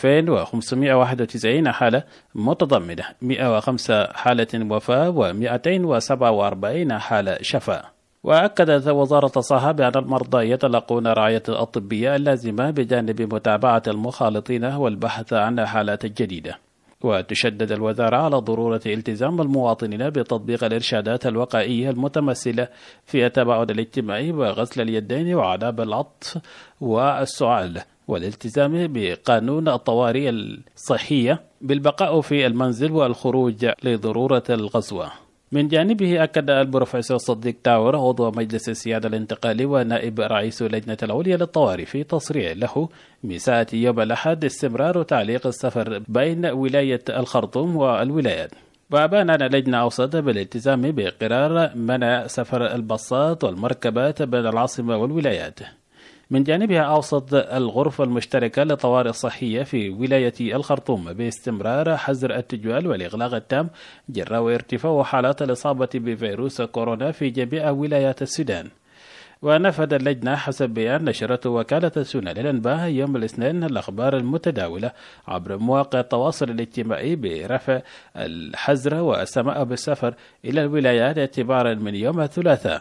2591 حالة، متضمنة 105 حالة وفاة و247 حالة شفاء. وأكدت وزارة الصحة بأن المرضى يتلقون الرعاية الطبية اللازمة بجانب متابعة المخالطين والبحث عن حالات جديدة. وتشدد الوزارة على ضرورة التزام المواطنين بتطبيق الإرشادات الوقائية المتمثلة في التباعد الاجتماعي وغسل اليدين وعدم العطس والسعال، والالتزام بقانون الطوارئ الصحية بالبقاء في المنزل والخروج لضرورة الغزوة. من جانبه أكد البروفيسور صديق تاور عضو مجلس السيادة الانتقالي ونائب رئيس اللجنة العليا للطوارئ في تصريح له مساء يوم الأحد استمرار تعليق السفر بين ولاية الخرطوم والولايات. وأبان أن اللجنة أوصت بالالتزام بقرار منع سفر الباصات والمركبات بين العاصمة والولايات. من جانبها أوصت الغرفة المشتركة للطوارئ الصحية في ولاية الخرطوم باستمرار حظر التجوال والإغلاق التام جراء ارتفاع حالات الإصابة بفيروس كورونا في جميع ولايات السودان. ونفذ اللجنة حسب بيان نشرته وكالة سونا للأنباء يوم الاثنين الأخبار المتداولة عبر مواقع التواصل الاجتماعي برفع الحظر والسماح بالسفر إلى الولايات اعتبارا من يوم الثلاثاء.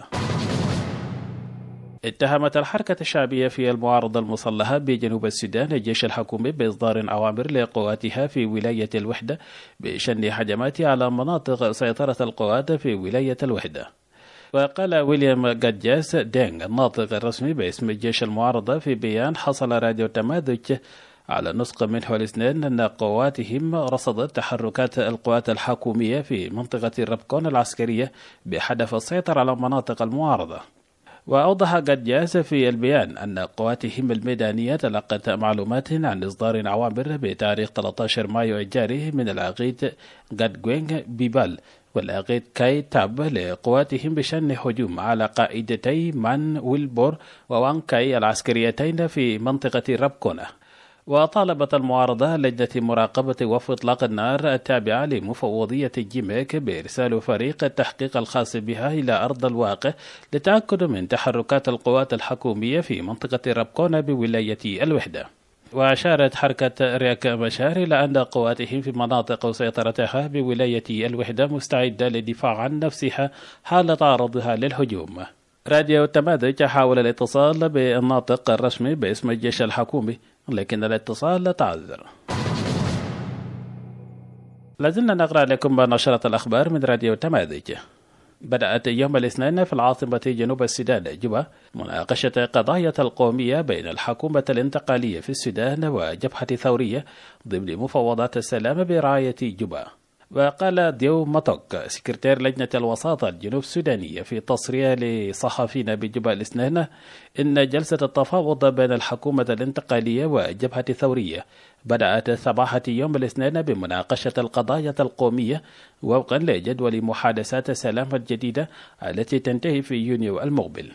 اتهمت الحركة الشعبية في المعارضة المسلحة بجنوب السودان الجيش الحكومي بإصدار أوامر لقواتها في ولاية الوحدة بشن هجمات على مناطق سيطرة القوات في ولاية الوحدة. وقال ويليام جادجاس دينغ الناطق الرسمي باسم الجيش المعارضة في بيان حصل راديو تماذج على نسق منه الاثنين أن قواتهم رصدت تحركات القوات الحكومية في منطقة ربكون العسكرية بهدف السيطرة على مناطق المعارضة. وأوضح قدياس في البيان أن قواتهم الميدانية تلقت معلومات عن إصدار أوامر بتاريخ 13 مايو الجاري من العقيد غادغوينغ بيبال والعقيد كاي تاب لقواتهم بشن هجوم على قائدتي مان ويلبور ووان كاي العسكريتين في منطقة ربكونة. وطالبت المعارضة لجنة مراقبة وفد إطلاق النار التابعة لمفوضية جيميك بإرسال فريق التحقيق الخاص بها إلى أرض الواقع للتأكد من تحركات القوات الحكومية في منطقة ربكونة بولاية الوحدة. وأشارت حركة رياك مشار إلى أن قواتهم في مناطق سيطرتها بولاية الوحدة مستعدة للدفاع عن نفسها حال تعرضها للهجوم. راديو التماذج حاول الاتصال بالناطق الرسمي باسم الجيش الحكومي لكن الاتصال تعذر. لازلنا نقرأ لكم نشرة الأخبار من راديو التماذج. بدأت يوم الاثنين في العاصمة جنوب السودان جوبا مناقشة قضايا القومية بين الحكومة الانتقالية في السودان وجبهة ثورية ضمن مفاوضات السلام برعاية جوبا. وقال ديو ماتوك سكرتير لجنة الوساطة الجنوب السودانية في تصريح لصحفيين بجوبا الاثنين إن جلسة التفاوض بين الحكومة الانتقالية وجبهة ثورية بدأت صباح يوم الاثنين بمناقشة القضايا القومية وفقا لجدول محادثات السلام الجديدة التي تنتهي في يونيو المقبل.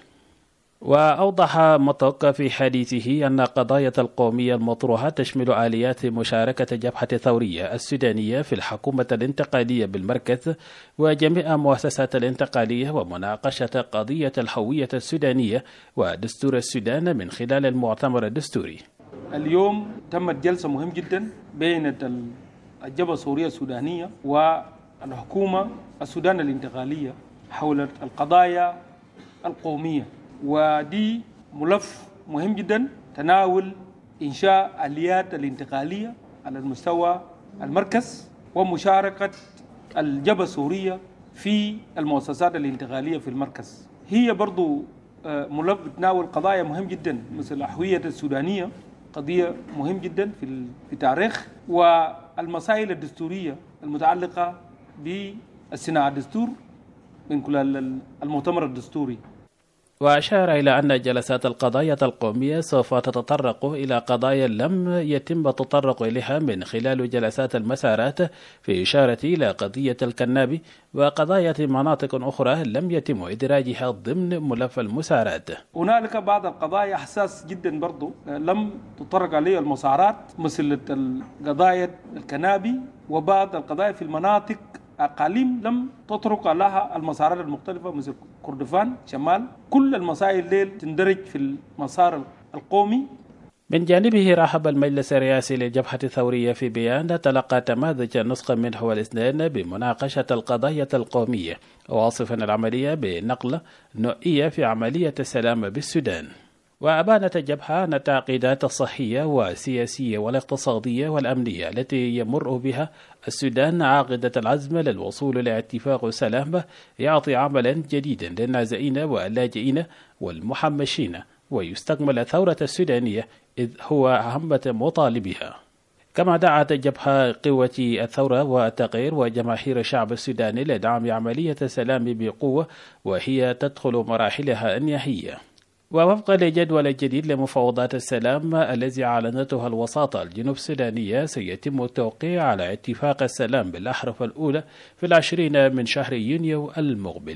وأوضح مطوك في حديثه أن قضايا القومية المطروحة تشمل آليات مشاركة جبهة ثورية السودانية في الحكومة الانتقالية بالمركز وجميع مؤسسات الانتقالية ومناقشة قضية الهوية السودانية ودستور السودان من خلال المؤتمر الدستوري. اليوم تمت جلسة مهم جدا بين الجبهة الثورية السودانية والحكومة السودان الانتقالية حول القضايا القومية، ودي ملف مهم جدا تناول إنشاء آليات الانتقالية على المستوى المركز ومشاركة الجبهة الثورية في المؤسسات الانتقالية في المركز. هي برضو ملف تناول قضايا مهم جدا مثل الهوية السودانية، قضية مهم جدا في التاريخ، والمسائل الدستورية المتعلقة بالصناعة الدستور من خلال المؤتمر الدستوري. وأشار إلى أن جلسات القضايا القومية سوف تتطرق إلى قضايا لم يتم التطرق إليها من خلال جلسات المسارات، في إشارة إلى قضية الكنابي وقضايا مناطق أخرى لم يتم إدراجها ضمن ملف المسارات. هنالك بعض القضايا حساس جدا برضو لم تطرق عليها المسارات مثل قضايا الكنابي وبعض القضايا في المناطق أقاليم لم تطرق لها المسارات المختلفة مثل كردفان شمال. كل المسائل دي تندرج في المسار القومي. من جانبه رحب المجلس الرئاسي للجبهة الثورية في بيان تلقى تماذج نسخة منه الاثنين بمناقشة القضايا القومية، واصفا العملية بنقلة نوعية في عملية السلام بالسودان. وأبانت الجبهة أن التعقيدات الصحية والسياسية والاقتصادية والأمنية التي يمر بها السودان عاقدة العزم للوصول لاتفاق سلام يعطي عملا جديدا للنازعين واللاجئين والمحمشين ويستكمل الثورة السودانية إذ هو أهم مطالبها. كما دعت الجبهة قوة الثورة والتغيير وجماهير الشعب السوداني لدعم عملية السلام بقوة وهي تدخل مراحلها النهائية. ووفقا لجدول الجديد لمفاوضات السلام الذي أعلنته الوساطة الجنوب السودانية سيتم التوقيع على اتفاق السلام بالأحرف الأولى في 20 من شهر يونيو المقبل.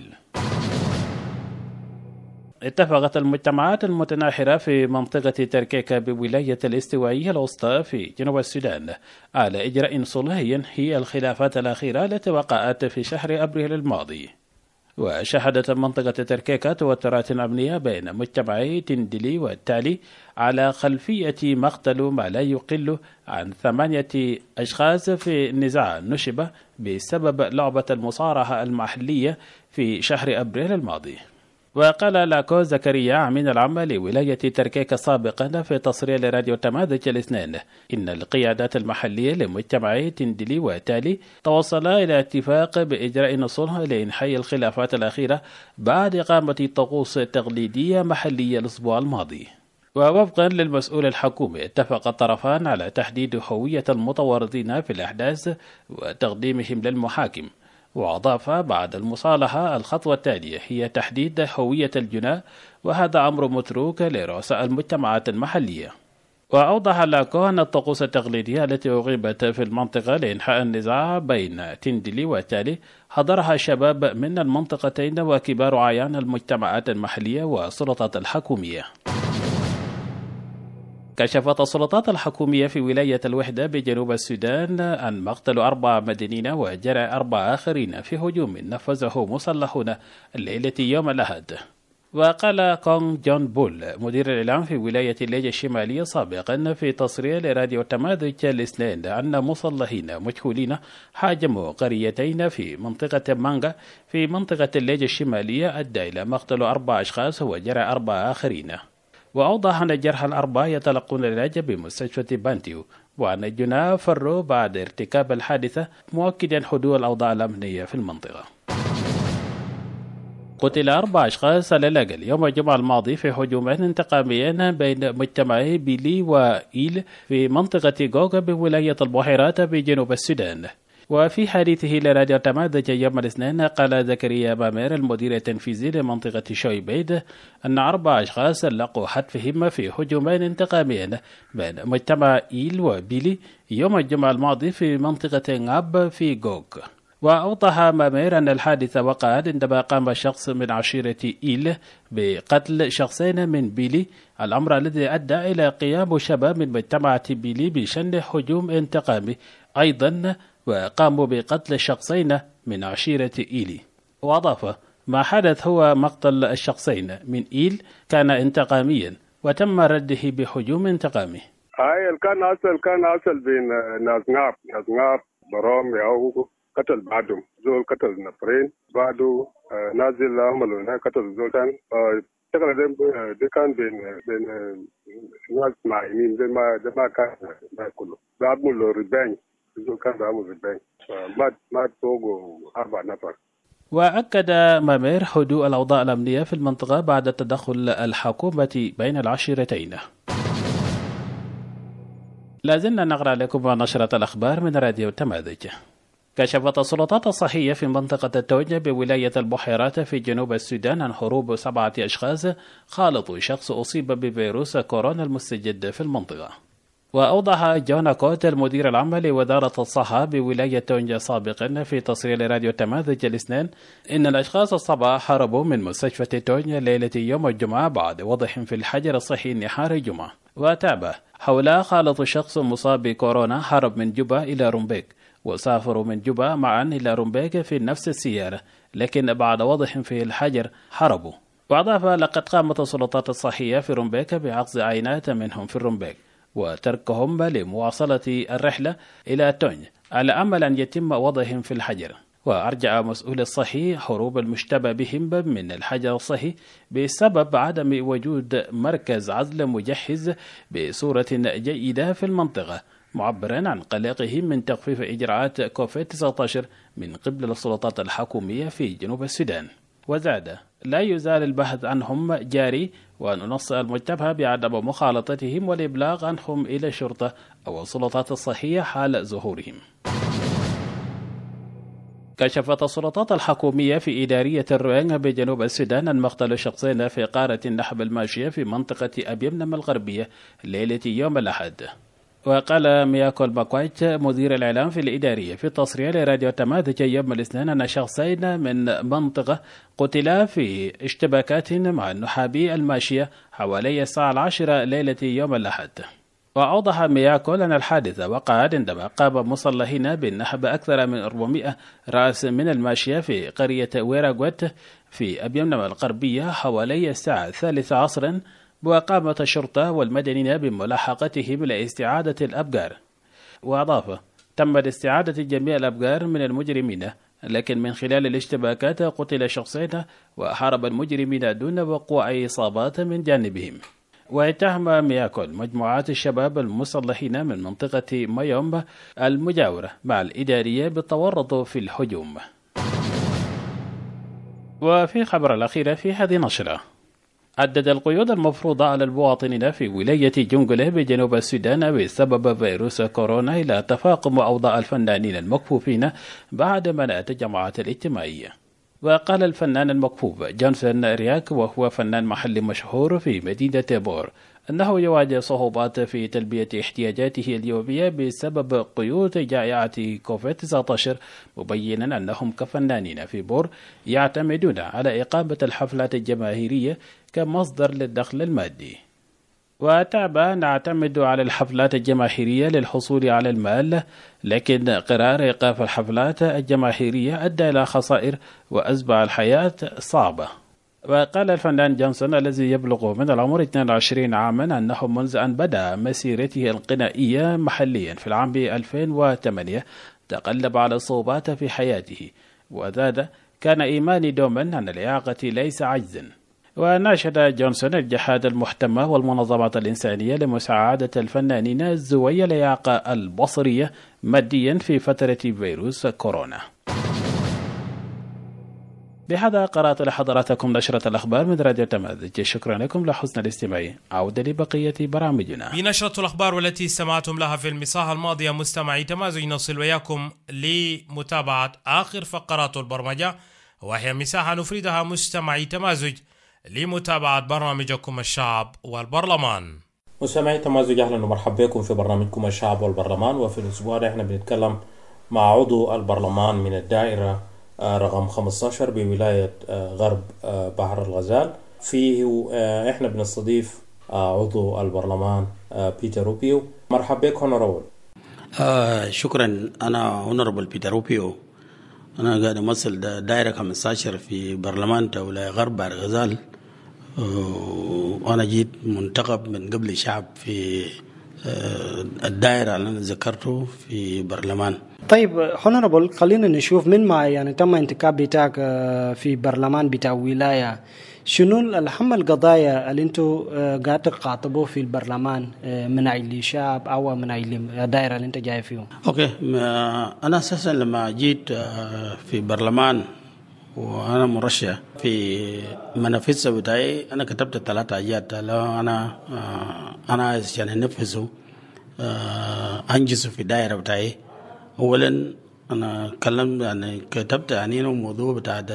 اتفقت المجتمعات المتناحرة في منطقة تركيكا بولاية الاستوائية الوسطى في جنوب السودان على إجراء صلحي ينهي الخلافات الأخيرة التي وقعت في شهر أبريل الماضي. وشهدت منطقة تركيكا توترات أمنية بين مجتمعي تندلي والتالي على خلفية مقتل ما لا يقل عن 8 أشخاص في نزاع نشب بسبب لعبة المصارعة المحلية في شهر أبريل الماضي. وقال لاكو زكريا أمين العام لولاية تركيكا سابقا في تصريح لراديو تماذج الاثنين إن القيادات المحلية لمجتمعي تندلي وتالي توصلا إلى اتفاق بإجراء الصلح لإنهاء الخلافات الأخيرة بعد إقامة طقوس تقليدية محلية الأسبوع الماضي. ووفقا للمسؤول الحكومي اتفق الطرفان على تحديد هوية المتورطين في الأحداث وتقديمهم للمحاكم. وأضاف بعد المصالحة الخطوة التالية هي تحديد هوية الجناة، وهذا أمر متروك لرؤساء المجتمعات المحلية. وأوضح لاكو أن الطقوس التقليدية التي أقيمت في المنطقة لإنهاء النزاع بين تندلي وتالي حضرها شباب من المنطقتين وكبار أعيان المجتمعات المحلية والسلطات الحكومية. كشفت السلطات الحكومية في ولاية الوحدة بجنوب السودان عن مقتل 4 مدنيين وجرح 4 آخرين في هجوم نفذه مسلحون الليلة يوم الأحد. وقال كونغ جون بول مدير الإعلام في ولاية الليجة الشمالية سابقا في تصريح لراديو تماذج الاثنين أن مسلحين مجهولين هاجموا قريتين في منطقة مانغا في منطقة الليجة الشمالية أدى إلى مقتل 4 أشخاص وجرح 4 آخرين. وأوضح أن الجرحى 4 يتلقون العلاج بمستشفى بانتيو، وأن الجناة فروا بعد ارتكاب الحادثة، مؤكدا حدوث الأوضاع الأمنية في المنطقة. قتل 4 أشخاص على الأقل يوم الجمعة الماضي في هجومين انتقاميين بين مجتمعي بيلي وإيل في منطقة غوغا بولاية البحيرات بجنوب السودان. وفي حديثه لراديو تماذج يوم الاثنين قال زكريا بامير المدير التنفيذي لمنطقة شويبيد أن 4 أشخاص لقوا حتفهم في هجومين انتقاميين بين مجتمع إيل وبيلي يوم الجمعة الماضي في منطقة غاب في غوغ. وأوضح مامير أن الحادثة وقعت عندما قام شخص من عشيرة إيل بقتل شخصين من بيلي، الأمر الذي أدى إلى قيام شباب من مجتمع بيلي بشن هجوم انتقامي أيضا، وقاموا بقتل شخصين من عشيرة إيلي. وأضاف ما حدث هو مقتل الشخصين من إيل كان انتقاميا وتم رده بهجوم انتقامي. كان أصل بين ناس غاب برام ياو قتل بعدهم زول قتل نفرين بعده نازل عملوا هنا قتل زول ثاني. ده كان بين ناس معينين ده ما كان كله بعملوا رباني زول كان بعمل رباني ما توقوا 4 نفر. وأكد مامير هدوء الأوضاع الأمنية في المنطقة بعد تدخل الحكومة بين العشيرتين. لازلنا نقرأ لكم نشرة الأخبار من راديو تماذج. كشفت السلطات الصحية في منطقة التوجه بولاية البحيرات في جنوب السودان عن هروب 7 أشخاص خالطوا شخص أصيب بفيروس كورونا المستجد في المنطقة. وأوضح جون كوت المدير العام لوزارة الصحة بولاية تونجا سابقا في تصريح لراديو تماذج الاثنين إن الأشخاص 7 هربوا من مستشفى تونجا ليلة يوم الجمعة بعد وضعهم في الحجر الصحي نهار الجمعة. وتابع حول خالط شخص مصاب بكورونا هرب من جوبا إلى رومبيك، وسافروا من جوبا معا إلى رومبيك في نفس السيارة، لكن بعد وضعهم في الحجر هربوا. وأضاف لقد قامت السلطات الصحية في رومبيك بعقد عينات منهم في رومبيك وتركهم لمواصلة الرحلة إلى تونج على أمل أن يتم وضعهم في الحجر. وأرجع مسؤول الصحي هروب المشتبه بهم من الحجر الصحي بسبب عدم وجود مركز عزل مجهز بصورة جيدة في المنطقة، معبرا عن قلقه من تخفيف إجراءات كوفيد-19 من قبل السلطات الحكومية في جنوب السودان. وزاد لا يزال البحث عنهم جاري، وننص المجتمع بعدم مخالطتهم والإبلاغ عنهم إلى الشرطة أو السلطات الصحية حال ظهورهم. كشفت السلطات الحكومية في إدارية الروينغ بجنوب السودان عن مقتل شخصين في قارة النحب الماشية في منطقة أبيمنم الغربية ليلة يوم الأحد. وقال مياكول باكوايت مدير الإعلام في الإدارية في تصريح لراديو تماذج يوم الاثنين أن شخصين من منطقة قتلا في اشتباكات مع النحابي الماشية حوالي الساعة 10 ليلة يوم الأحد. وأوضح مياكول أن الحادثة وقعت عندما قام مسلحين بالنحب أكثر من 400 رأس من الماشية في قرية ويراغوت في أبيمنم الغربية حوالي الساعة 3 عصرا، وقامت الشرطة والمدنيين بملاحقتهم لاستعادة الأبقار. وأضاف تمت استعادة جميع الأبقار من المجرمين، لكن من خلال الاشتباكات قتل شخصين وحارب المجرمين دون وقوع أي إصابات من جانبهم. واتهم مياكول مجموعات الشباب المسلحين من منطقة مايوم المجاورة مع الإدارية بالتورط في الهجوم. وفي خبر الأخير في هذه النشرة، عدد القيود المفروضة على المواطنين في ولاية جنجله بجنوب السودان بسبب فيروس كورونا إلى تفاقم أوضاع الفنانين المكفوفين بعد منع الجماعات الاجتماعية. وقال الفنان المكفوف جونسون رياك وهو فنان محلي مشهور في مدينة بور أنه يواجه صعوبات في تلبية احتياجاته اليومية بسبب قيود جائحة كوفيد-19، مبينا أنهم كفنانين في بور يعتمدون على إقامة الحفلات الجماهيرية كمصدر للدخل المادي. وتابع نعتمد على الحفلات الجماهيرية للحصول على المال، لكن قرار إيقاف الحفلات الجماهيرية أدى إلى خسائر وأصبح الحياة صعبة. وقال الفنان جونسون الذي يبلغ من العمر 22 عاما أنه منذ أن بدأ مسيرته الغنائية محليا في العام 2008 تقلب على صعوبات في حياته، وذلك كان إيماني دوما أن الإعاقة ليس عجزا. وناشد جونسون الجهات المحتمة والمنظمات الإنسانية لمساعدة الفنانين ذوي الإعاقة البصرية ماديا في فترة فيروس كورونا. بهذا قرأت لحضراتكم نشرة الأخبار من راديو تمازج. شكرا لكم لحسن الاستماع. عودة لبقية برامجنا. بنشرة الأخبار والتي استمعتم لها في المساحة الماضية مستمعي تمازج، نصل وياكم لمتابعة آخر فقرات البرمجة، وهي مساحة نفردها مستمعي تمازج لمتابعة برنامجكم الشعب والبرلمان. مستمعي تمازج، أهلا ومرحبا بكم في برنامجكم الشعب والبرلمان. وفي الأسبوع ده احنا بنتكلم مع عضو البرلمان من الدائرة رقم 15 بولاية غرب بحر الغزال. فيه احنا بنستضيف عضو البرلمان بيتر روبيو. مرحبا بك هونوربل. شكرا. أنا هونوربل بيتر روبيو، أنا قاعد أمثل دائرة 15 في برلمان ولاية غرب بحر الغزال، وأنا جيت منتخب من قبل الشعب في الدائرة اللي أنا ذكرته في برلمان. طيب هونوربل، خلينا نشوف من ما يعني تم انتخاب بتاعك في برلمان بتاع ولاية، شنو الأهم القضايا اللي انتوا قاعد تخاطبوه في البرلمان من أجل الشعب أو من أجل الدائرة اللي انت جاي فيهم؟ أوكي، أنا أساسا لما جيت في برلمان وأنا مرشح في منافسة بتاعي، أنا كتبت 3 حاجات لو أنا عشان أنفذه أنجزه في الدائرة بتاعي. أولا أنا كتبت عنينه موضوع بتاع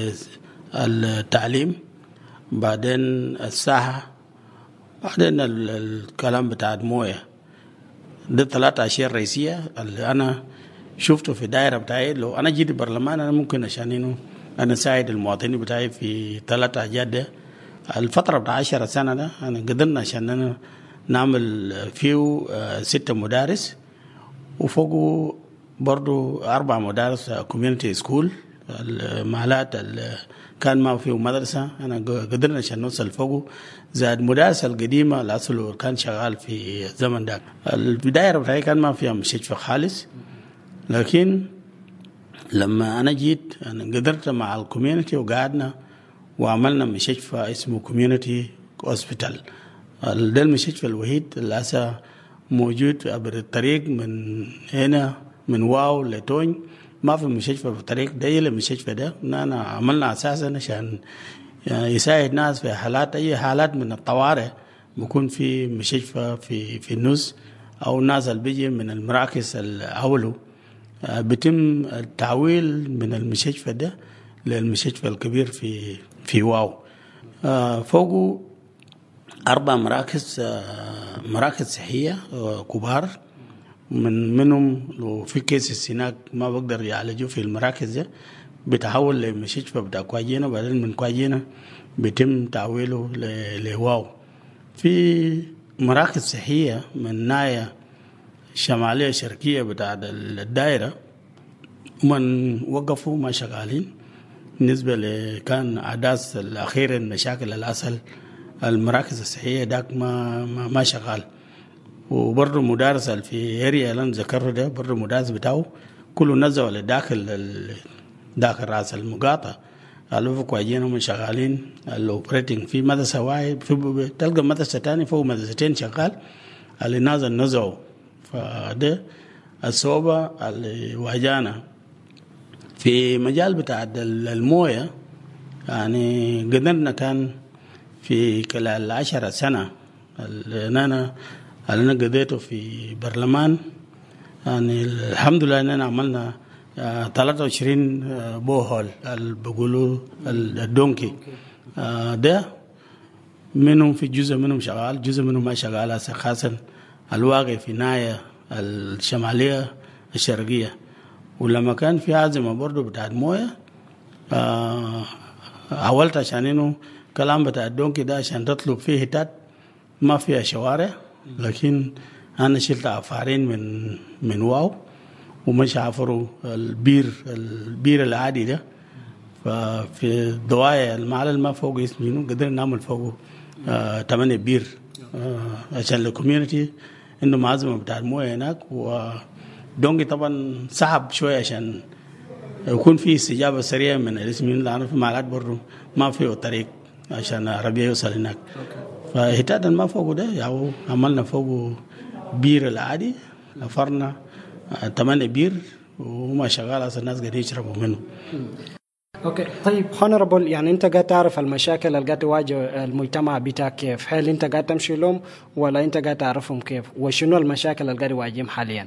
التعليم، بعدين الساحة، بعدين الكلام بتاع الموية. دي 3 أشياء رئيسية اللي أنا شفته في الدائرة بتاعي. لو أنا جيت برلمان أنا ممكن عشان أنا ساعد المواطنين بتاعي في 3 حاجات ده. الفترة بتاع 10 سنة ده أنا قدرنا عشان أنا نعمل فيه 6 مدارس، وفوقه برضو 4 مدارس كوميونيتي سكول. المحلات اللي كان ما فيه مدرسة أنا قدرنا عشان نوصل فوقه، زاد مدارس القديمة الأصل كان شغال في الزمن ده. البداية بتاعي كان ما فيها مستشفى خالص، لكن لما أنا جيت أنا قدرت مع الكوميونيتي وقعدنا وعملنا مستشفى اسمه كوميونيتي هوسبيتال. ده المستشفى الوحيد اللي موجود عبر الطريق من هنا من واو لتونج، ما في مستشفى في الطريق ده. المستشفى ده أنا عملنا أساسا عشان يساعد ناس في حالات، أي حالات من الطوارئ بكون في مستشفى في النص، أو ناس اللي بيجي من المراكز الأولو بيتم التحويل من المستشفى ده للمستشفى الكبير في واو. فوقه 4 مراكز صحية كبار، منهم لو في كيس هناك ما بقدر يعالجوا في المراكز ده بتحول لمستشفى بتاع كواجينا، بعدين من كواجينا بيتم تحويله لواو. في مراكز صحية من ناحية شمالية شرقية بتاع الدائرة من وقفوا ما شغالين بالنسبة لكان أحداث الأخيرة المشاكل الأصل المراكز الصحية داك ما شغال. وبرضه مدارس في اريا اللي ذكره ده برضه مدارس بتاعه كله نزلوا داخل راس المقاطعة، قالوا فوق واجينا هم شغالين الاوبريتنج في مدرسة واحد، في تلقى مدرسة تاني فوق مدرستين شغال اللي نازل نزعوا. فده الصعوبة اللي واجهنا في مجال بتاع الموية. يعني قدرنا كان في خلال 10 سنة اللي أنا قضيته في برلمان. يعني الحمد لله أننا عملنا 23 بوهول اللي بيقولوا الدونكي ده، منهم في جزء منهم شغال، جزء منهم ما شغال، خاصة الواقع في ناحية الشمالية الشرقية. ولما كان في عزمة برضو بتاعت موية حاولت عشان إنه كلام بتاع الدونكي ده عشان تطلب فيه هتات ما فيها شوارع، لكن أنا شلت عفارين من واو ومش عفروا البير العادي ده. ففي الضوايا المعلل ما فوق اسمه قدرنا نعمل فوقه 8 بير عشان الكوميونتي إنه معزمة بتاع الموية هناك. ودونكي طبعا صعب شوية عشان يكون في استجابة سريعة من الاسمين، لأنه في معلات برضو ما فيه طريق عشان عربية يوصل هناك. فهتادا ما فوقه ده يعني عملنا فوقه بير العادي، فرنا 8 بير وما شغال أصلا الناس قاعدين يشربوا منه. اوكي طيب هونربل، يعني انت قاعد تعرف المشاكل اللي قاعد تواجه المجتمع بتاعك كيف؟ هل انت قاعد تمشي لهم ولا انت قاعد تعرفهم كيف؟ وشنو المشاكل اللي قاعد يواجههم حاليا؟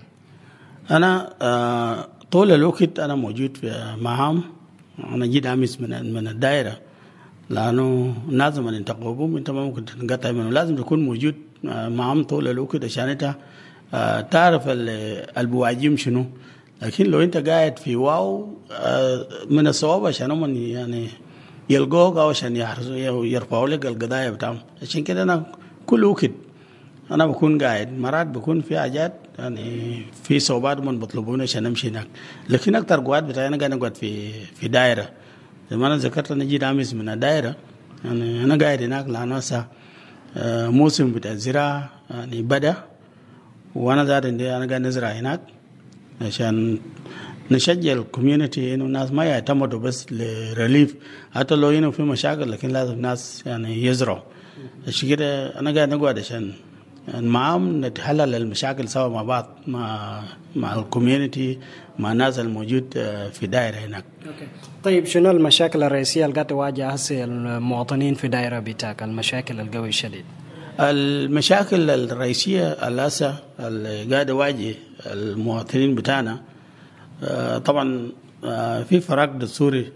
انا طول الوقت انا موجود في معهم. انا جيت امس من الدائره، لانه لازم ان ينتقبهم، انت ما ممكن تنقطع منه، لازم تكون موجود معهم طول الوقت عشان انت تعرف البواجيم شنو. لكن لو انت قاعد في واو من الصواب عشان هم يعني يلقوك او عشان يرفعوا لك القضايا بتاعهم. عشان كده انا كل وقت انا بكون قاعد، مرات بكون في حاجات يعني في صوبات من بطلبوني عشان امشي هناك، لكن اكثر قعاد بتاعي انا قاعد اقعد في دائره. زي ما انا ذكرت انا جيت امس من الدائره، يعني انا قاعد هناك لانه هسه موسم بتاع الزراعه يعني بدا، وانا ذات انا قاعد نزرع هناك عشان نشجع الكوميونتي انه الناس ما يعتمدوا بس لريليف، حتى لو هنا في مشاكل لكن لازم الناس يعني يزرعوا. عشان كده انا قاعد نقعد عشان معاهم نتحلل المشاكل سوا مع بعض مع الكوميونتي، مع الناس الموجود في دائره هناك. اوكي طيب شنو المشاكل الرئيسيه اللي قاعد تواجه هسه المواطنين في دائره بتاعك؟ المشاكل القوي الشديد. المشاكل الرئيسيه الاساسيه اللي قاعد تواجه المواطنين بتاعنا طبعا في فراغ دستوري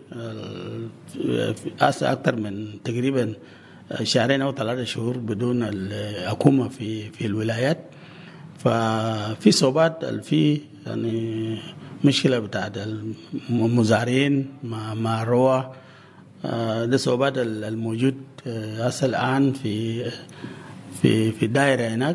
اكثر من تقريبا 2 أو 3 شهور بدون الحكومه في الولايات. ففي صعوبات، في يعني مشكله بتاعت المزارعين مع الروا، ده صعوبات الموجود هسه الان في الدائره هناك.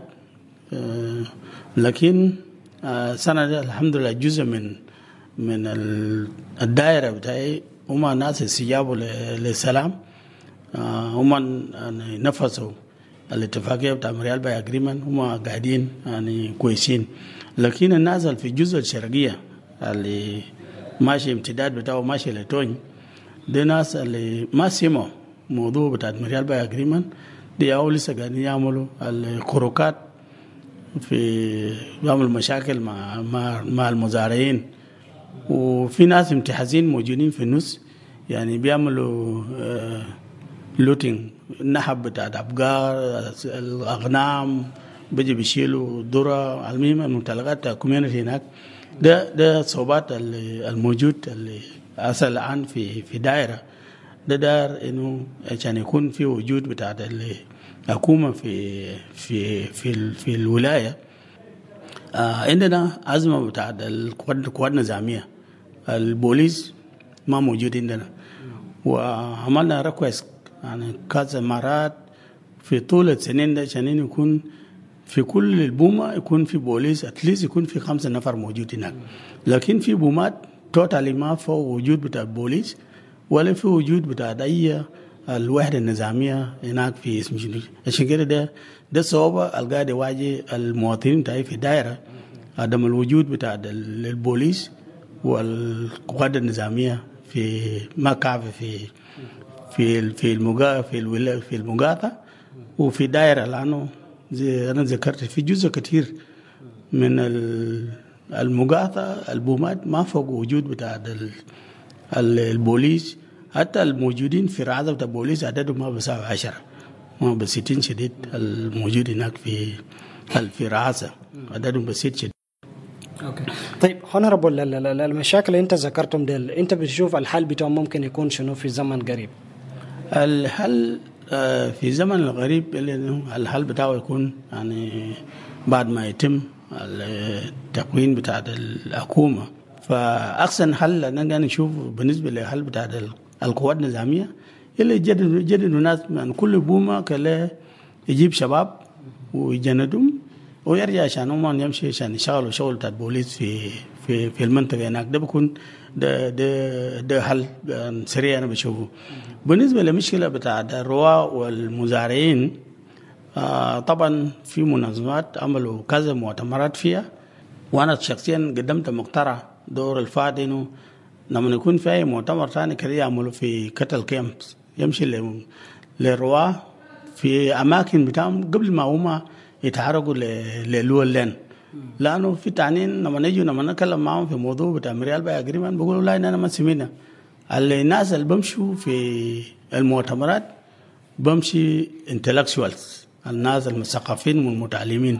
لكن سنة الحمد لله جزء من الدائرة بتاعي هم ناس استجابوا للسلام، هم يعني نفذوا الاتفاقية بتاع موريال باي اجريمنت، هم قاعدين يعني كويسين. لكن الناس اللي في الجزء الشرقية اللي ماشي امتداد بتاعه ماشي لتوني، دي ناس اللي ما سمعوا موضوع بتاع موريال باي اجريمنت، دي أول لسه قاعدين يعملوا الكروكات، بيعملوا مشاكل مع المزارعين. وفي ناس امتحازين موجودين في النص، يعني بيعملوا لوتينج، النحب بتاع الأبقار، الأغنام، بيجي بيشيلوا ذرة، المهم الممتلكات بتاع الكوميونتي هناك. ده صعوبات الموجود اللي أصل الآن في دائرة. ده دار إنه عشان يكون في وجود بتاع الحكومة في الولاية. عندنا أزمة بتاعت القوات النظامية، البوليس ما موجود عندنا، وعملنا ريكوست يعني كذا مرات في طول السنين ده عشان يكون في كل البومة يكون في بوليس، اتليست يكون في 5 نفر موجود هناك. لكن في بومات توتالي ما في وجود بتاع بوليس ولا في وجود بتاع أي الوحدة النظامية هناك في اسم شنو. عشان كده ده صعوبة القاعد يواجه المواطنين تاعي في دائرة، عدم الوجود بتاع البوليس والقوات النظامية في ما كافي في المقاطعة وفي دائرة، لأنه زي أنا ذكرت في جزء كتير من المقاطعة البومات ما فوق وجود بتاع البوليس. حتى الموجودين في رعاية بتاع البوليس عددهم ما بيساوي 10، ما بسيطين شديد الموجود هناك في رعاسة، عددهم بسيط شديد. اوكي طيب هونربل، المشاكل اللي انت ذكرتهم ديل انت بتشوف الحل بتاعهم ممكن يكون شنو في زمن قريب؟ الحل في زمن القريب الحل بتاعه يكون يعني بعد ما يتم التكوين بتاع الحكومة. فأحسن حل أننا نشوف بالنسبة للحل بتاع القوات النظامية اللي يجددوا ناس من كل بومة كله يجيب شباب ويجندهم ويرجع عشان هم يمشي عشان يشتغلوا شغل بتاع البوليس في المنطقة هناك. ده بيكون ده حل سريع أنا بشوفه. بالنسبة للمشكلة بتاع الرواة والمزارعين طبعا في منظمات عملوا كذا مؤتمرات فيها، وأنا شخصيا قدمت مقترح دور الفاد إنه لما يكون في أي مؤتمر ثاني كده يعملوا في كتل كيمبس يمشي للرواة في أماكن بتاعهم قبل ما هم يتحركوا للولين، لأنه في تعنين لما نتكلم معهم في موضوع بتاع مريال باي أجريمنت بيقولوا لا إننا ما سمينا. الناس اللي بمشوا في المؤتمرات بمشي intellectuals، الناس المثقفين والمتعلمين.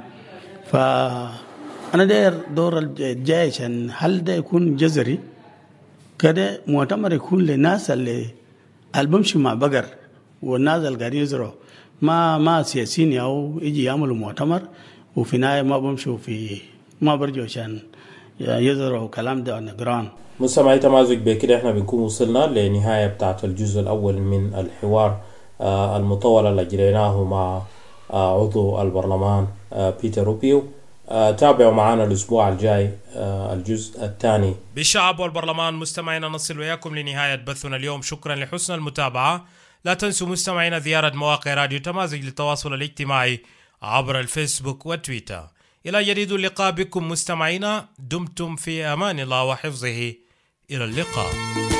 فأنا داير دور الجاي عشان هل ده يكون جذري كده مؤتمر يكون للناس اللي بمشي مع بقر والناس اللي قاعدين يزرعوا، ما سياسيين أو يجي يعملوا مؤتمر وفي النهاية ما بمشوا ما برجعوا عشان يزرعوا كلام ده underground. مستمعي تمازج بكده احنا بنكون وصلنا لنهاية بتاعت الجزء الأول من الحوار المطول اللي جريناه مع عضو البرلمان بيتر روبيو. تابعوا معنا الأسبوع الجاي الجزء الثاني. بالشعب والبرلمان مستمعينا نصل وياكم لنهاية بثنا اليوم. شكرا لحسن المتابعة. لا تنسوا مستمعينا زيارة مواقع راديو تمازج للتواصل الاجتماعي عبر الفيسبوك وتويتر. إلى جديد اللقاء بكم مستمعينا، دمتم في أمان الله وحفظه. إلى اللقاء.